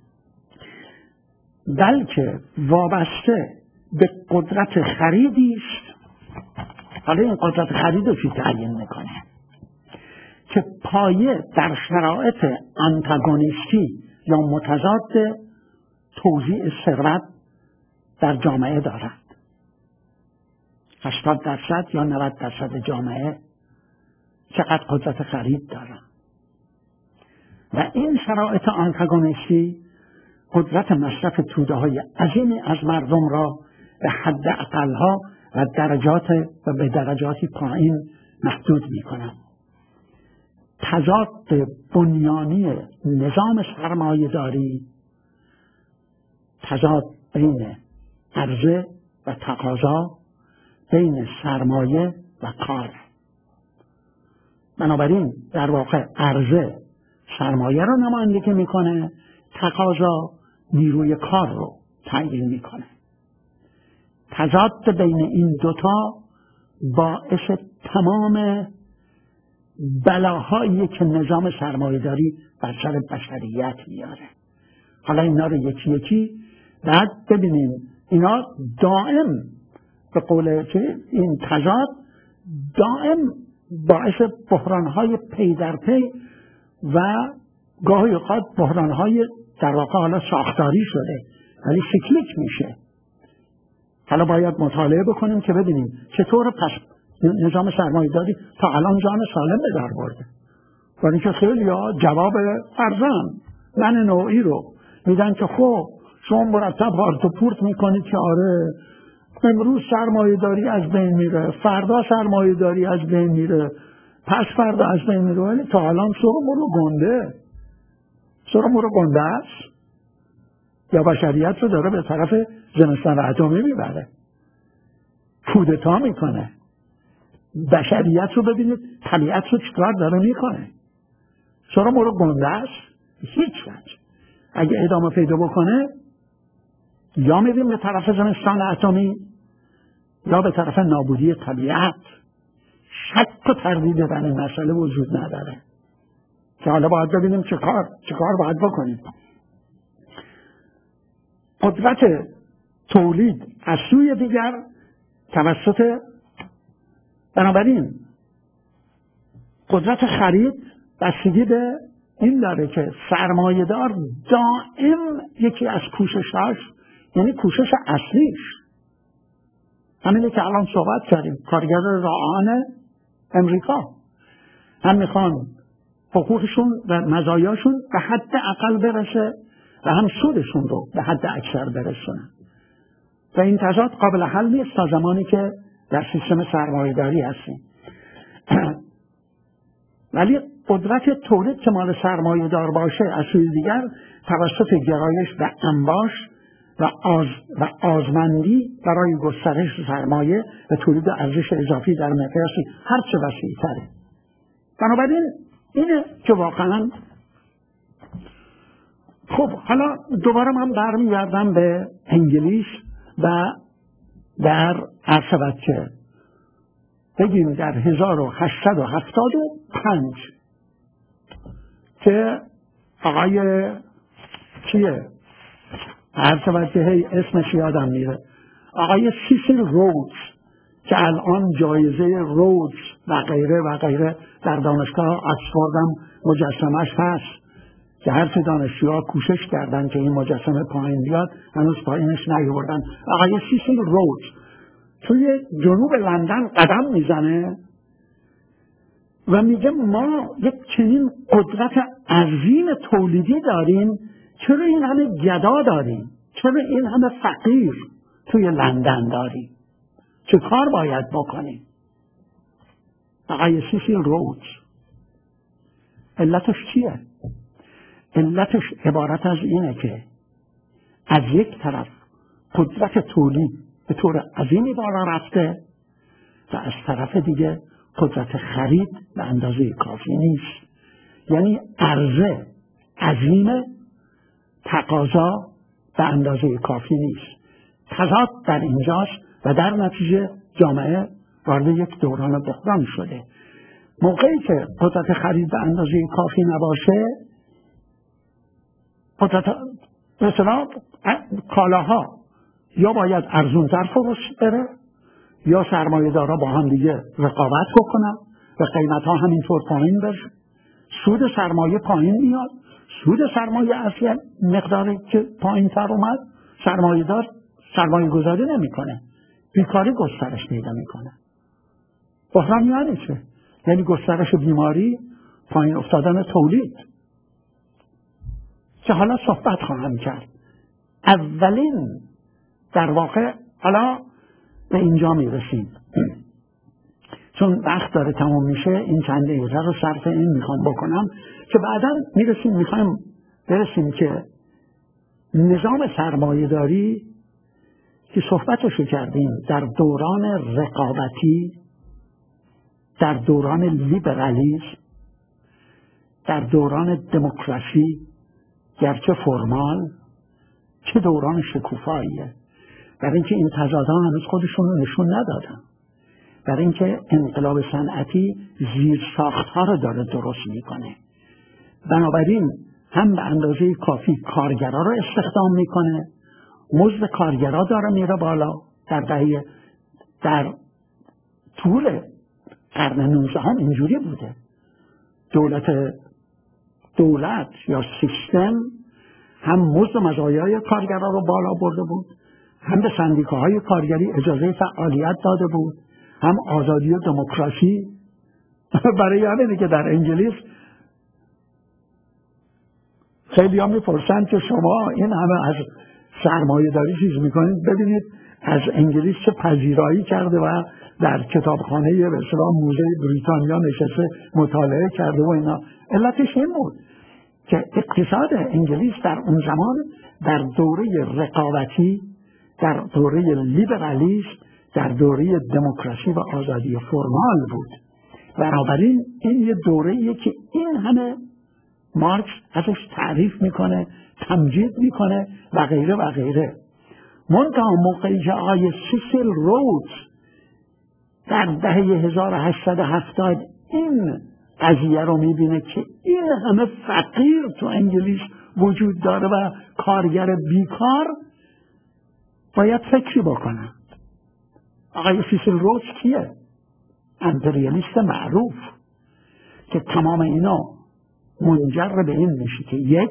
بلکه وابسته به قدرت خریدی است. حالا این قدرت خرید رو چی تعیین میکنه؟ که پایه در شرایط آنتاگونیستی یا متضاد توزیع ثروت در جامعه دارد. 80% یا 90% جامعه چقدر قدرت خرید دارند و این شرایط آنتاگونیستی قدرت مصرف توده‌های عظیمی از مردم را به حد اقلها و به درجاتی پایین محدود می‌کنند. تضاد بنیانی نظام سرمایه‌داری، تضاد بین عرضه و تقاضا، بین سرمایه و کار. بنابراین در واقع عرضه سرمایه رو نمایندگی میکنه، تقاضا نیروی کار رو تعیین میکنه. تضاد بین این دوتا باعث تمام بلاهایی که نظام سرمایه‌داری بر سر بشریت میاره. حالا اینا رو یکی یکی بعد ببینیم. اینا دائم به قول که این تضاد دائم باعث بحران‌های پی در پی و گاهی اوقات بحران‌های در واقع حالا ساختاری شده ولی سیکلیک میشه. حالا باید مطالعه بکنیم که ببینیم چطور پس نظام سرمایه‌داری تا الان جان سالم به در برده. برای اینکه خیلی‌ها جواب فرزن من نوعی رو میدن که خب شما مرتب هارت و پورت میکنید که آره امروز سرمایه‌داری از بین میره، فردا سرمایه‌داری از بین میره، پس فردا از بین میره، ولی تا الان سر مرو گنده است یا بشریت رو داره به طرف زمستان اتمی میبره، کودتا میکنه. بشریت رو ببینید طبیعت رو چیکار داره میکنه. سر مرو گنده است هیچ وجه. اگه ادامه پیدا بکنه یا میریم به طرف زمستان اتمی یا به طرف نابودی طبیعت. شک و تردید در این مسئله وجود نداره که حالا باید ببینیم چه کار باید بکنیم. قدرت تولید از سوی دیگر توسط، بنابراین قدرت خرید بستگی به این داره که سرمایه‌دار دائم یکی از کوششاش، یعنی کوشش اصلیش همینه که الان صحبت کردیم، کارگر راهان امریکا هم میخوان حقوقشون و مزایاشون به حد اقل برسه و هم سودشون رو به حد اکثر برسونن و این تضاد قابل حل نیست تا زمانی که در سیستم سرمایه‌داری هستیم. ولی قدرت تولید که مال سرمایه‌دار باشه از سوی دیگر توسط گرایش به انباش و آزمندی برای گسترش سرمایه و تولید ارزش اضافی در مقیاسی هرچه وسیع‌تره. بنابراین اینه که واقعا خب حالا دوباره من برمیگردم به انگلیس و در عرض که بگیم در 1875 که آقای کیه عرض که اسمش یادم میره، آقای سیسیل رودز که الان جایزه رودز و غیره و غیره در دانشگاه آکسفورد هم مجسمش هست که هر دانشجوها کوشش کردن که این مجسمه پایین بیاد، هنوز پایینش نیاوردن. آقای سیسیل رودز توی جنوب لندن قدم میزنه و میگه ما یک چنین قدرت عظیم تولیدی داریم، چرا این همه گدا داریم، چرا این همه فقیر توی لندن داریم، چه کار باید بکنیم؟ آقای سیسیل رودز علتش چیه؟ علتش عبارت از اینه که از یک طرف قدرت تولید به طور عظیمی بالا رفته و از طرف دیگه قدرت خرید به اندازه کافی نیست. یعنی عرضه عظیمه، تقاضا به اندازه کافی نیست. تضاد در اینجاست و در نتیجه جامعه وارد یک دوران بحران شده. موقعی که قدرت خرید به اندازه کافی نباشه، قدرت مثلا کالاها یا باید ارزونتر فروش بره یا سرمایه‌دارا با هم دیگه رقابت بکنن و قیمت‌ها همینطور پایین بره، سود سرمایه پایین میاد، سود سرمایه اصلی مقداری که پایین تر اومد، سرمایه‌دار سرمایه گذاری نمی‌کنه، بیکاری گسترش پیدا می‌کنه. بحران یعنی چه؟ یعنی گسترش بیماری، پایین افتادن تولید که حالا صحبت خواهم کرد. اولین در واقع حالا به اینجا میرسیم چون وقت داره تمام میشه، این چند دقیقه رو صرف این میخوام بکنم که بعدا میخوایم برسیم که نظام سرمایه داری که صحبتشو کردیم در دوران رقابتی، در دوران لیبرالیسم، در دوران دموکراسی گرچه فرمال، چه دوران شکوفاییه. برای اینکه این تضادها هنوز خودشون رو نشون ندادن، برای اینکه انقلاب صنعتی زیر ساختها رو داره درست میکنه، بنابراین هم به اندازه کافی کارگرا رو استخدام میکنه، مزد کارگرا داره میره بالا. در طول قرن 19 هم اینجوری بوده. دولت یا سیستم هم مزد مزایای کارگرا رو بالا برده بود، هم به سندیکاهای کارگری اجازه فعالیت داده بود، هم آزادی و دموکراسی. برای همینه که در انگلیس خیلی هم میپرسند که شما این همه از سرمایه داری چیز میکنید، ببینید از انگلیس چه پذیرایی کرده و در کتابخانه به اصطلاح موزه بریتانیا نشسته مطالعه کرده و اینا. علتش این بود که اقتصاد انگلیس در اون زمان در دوره رقابتی، در دوره لیبرالیسم، در دوره دموکراسی و آزادی فرمال بود. بنابراین این یه دوره‌ایه که این همه مارکس ازش تعریف میکنه، تمجید میکنه و غیره و غیره. منتها موقعی که آقای سیسیل رودز در دهه 1870 این قضیه رو میبینه که این همه فقیر تو انگلیس وجود داره و کارگر بیکار، باید فکری بکنن. آقای سیسیل روز کیه؟ امپریالیست معروف که تمام اینا منجر به این میشه که یک،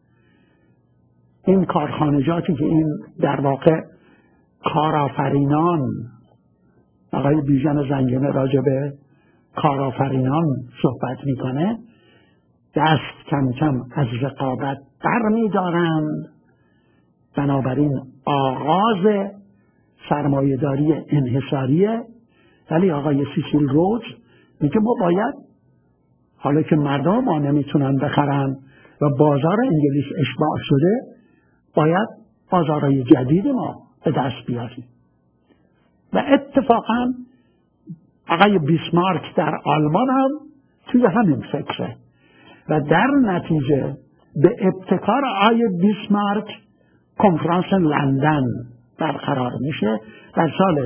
این کارخانجاتی که این در واقع کارآفرینان، آقای بیژن زنگنه راجع به کارآفرینان صحبت میکنه، دست کم کم از رقابت برمی‌دارند. بنابراین آغاز سرمایه‌داری انحصاریه. ولی آقای سیسیل روز میگه ما باید، حالا که مردم ما نمیتونن بخرن و بازار انگلیس اشباع شده، باید بازارهای جدید ما به دست بیاریم. و اتفاقا آقای بیسمارک در آلمان هم توی همین فکره و در نتیجه به ابتکار آقای بیسمارک کنفرانس لندن برقرار میشه در سال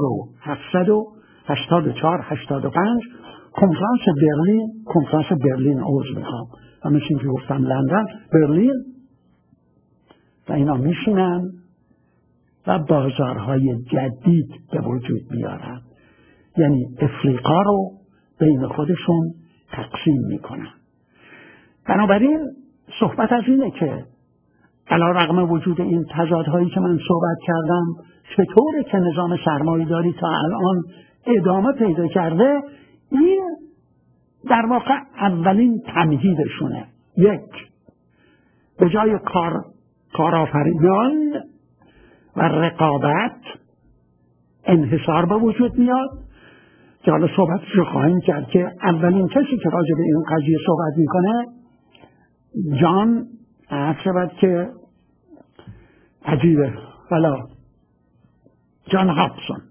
1784-85. کنفرانس برلین عوض میخوام و مثل که گفتم لندن، برلین، و اینا میشینن و بازارهای جدید به وجود میارن. یعنی افریقا رو بین خودشون تقسیم میکنن. بنابراین صحبت از اینه که علیرغم وجود این تضادهایی که من صحبت کردم، چطوره که نظام سرمایه‌داری تا الان ادامه پیدا کرده؟ این در واقع اولین تمهیدشونه. یک، به جای کارآفرینان و رقابت انحصار به وجود میاد که حالا صحبتش رو خواهیم کرد که اولین کسی که راجع به این قضیه صحبت میکنه جان شود که عجیبه، جان هابسون،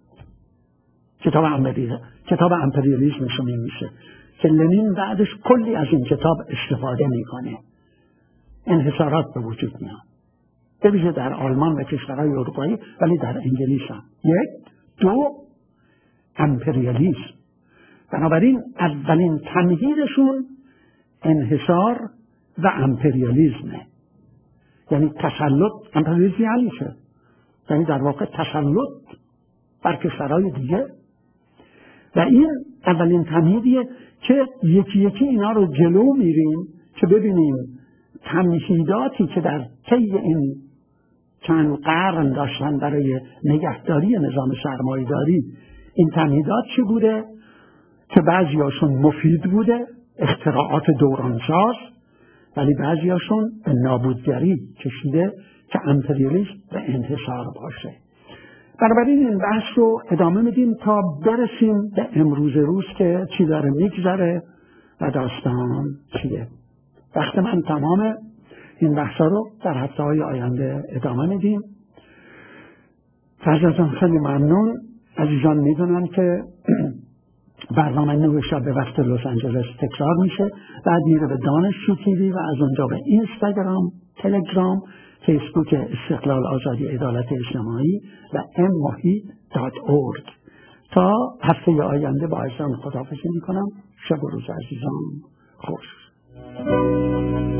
کتاب امپریالیسمش رو میمیشه که لنین بعدش کلی از این کتاب استفاده میکنه. انحصارات به وجود میاد، به ویژه در آلمان و کشورهای اروپایی، ولی در انگلیس هم. یک، دو، امپریالیسم. بنابراین اولین تمهیدشون انحصار و امپریالیسمه. یعنی تسلط. امپریالیسم یعنی چه؟ یعنی در واقع تسلط بر کشورهای دیگه. و این اولین تمهیدیه که یکی یکی اینا رو جلو میریم که ببینیم تمهیداتی که در طی این چند قرن داشتن برای نگهداری نظام سرمایه‌داری، این تمهیدات چی بوده که بعضیاشون مفید بوده، اختراعات دورانساز، ولی بعضیاشون به نابودگری کشیده که امپریالیسم به انحصار باشه. بنابراین این بحث رو ادامه میدیم تا برسیم به امروز روز که چی داره میگذره و داستان چیه. وقت من تمامه. این بحثا رو در هفته‌های آینده ادامه میدیم. فرزندان خیلی ممنون. عزیزان میدونن که برنامه 9 شب به وقت لس آنجلس تکرار میشه، بعد میره به دانشجو تیوی و از اونجا به اینستاگرام، تلگرام، فیسبوک استقلال آزادی عدالت اجتماعی و mohit.org. تا هفته آینده با عزیزان خداحافظی میکنم. شب و روز عزیزان خوش.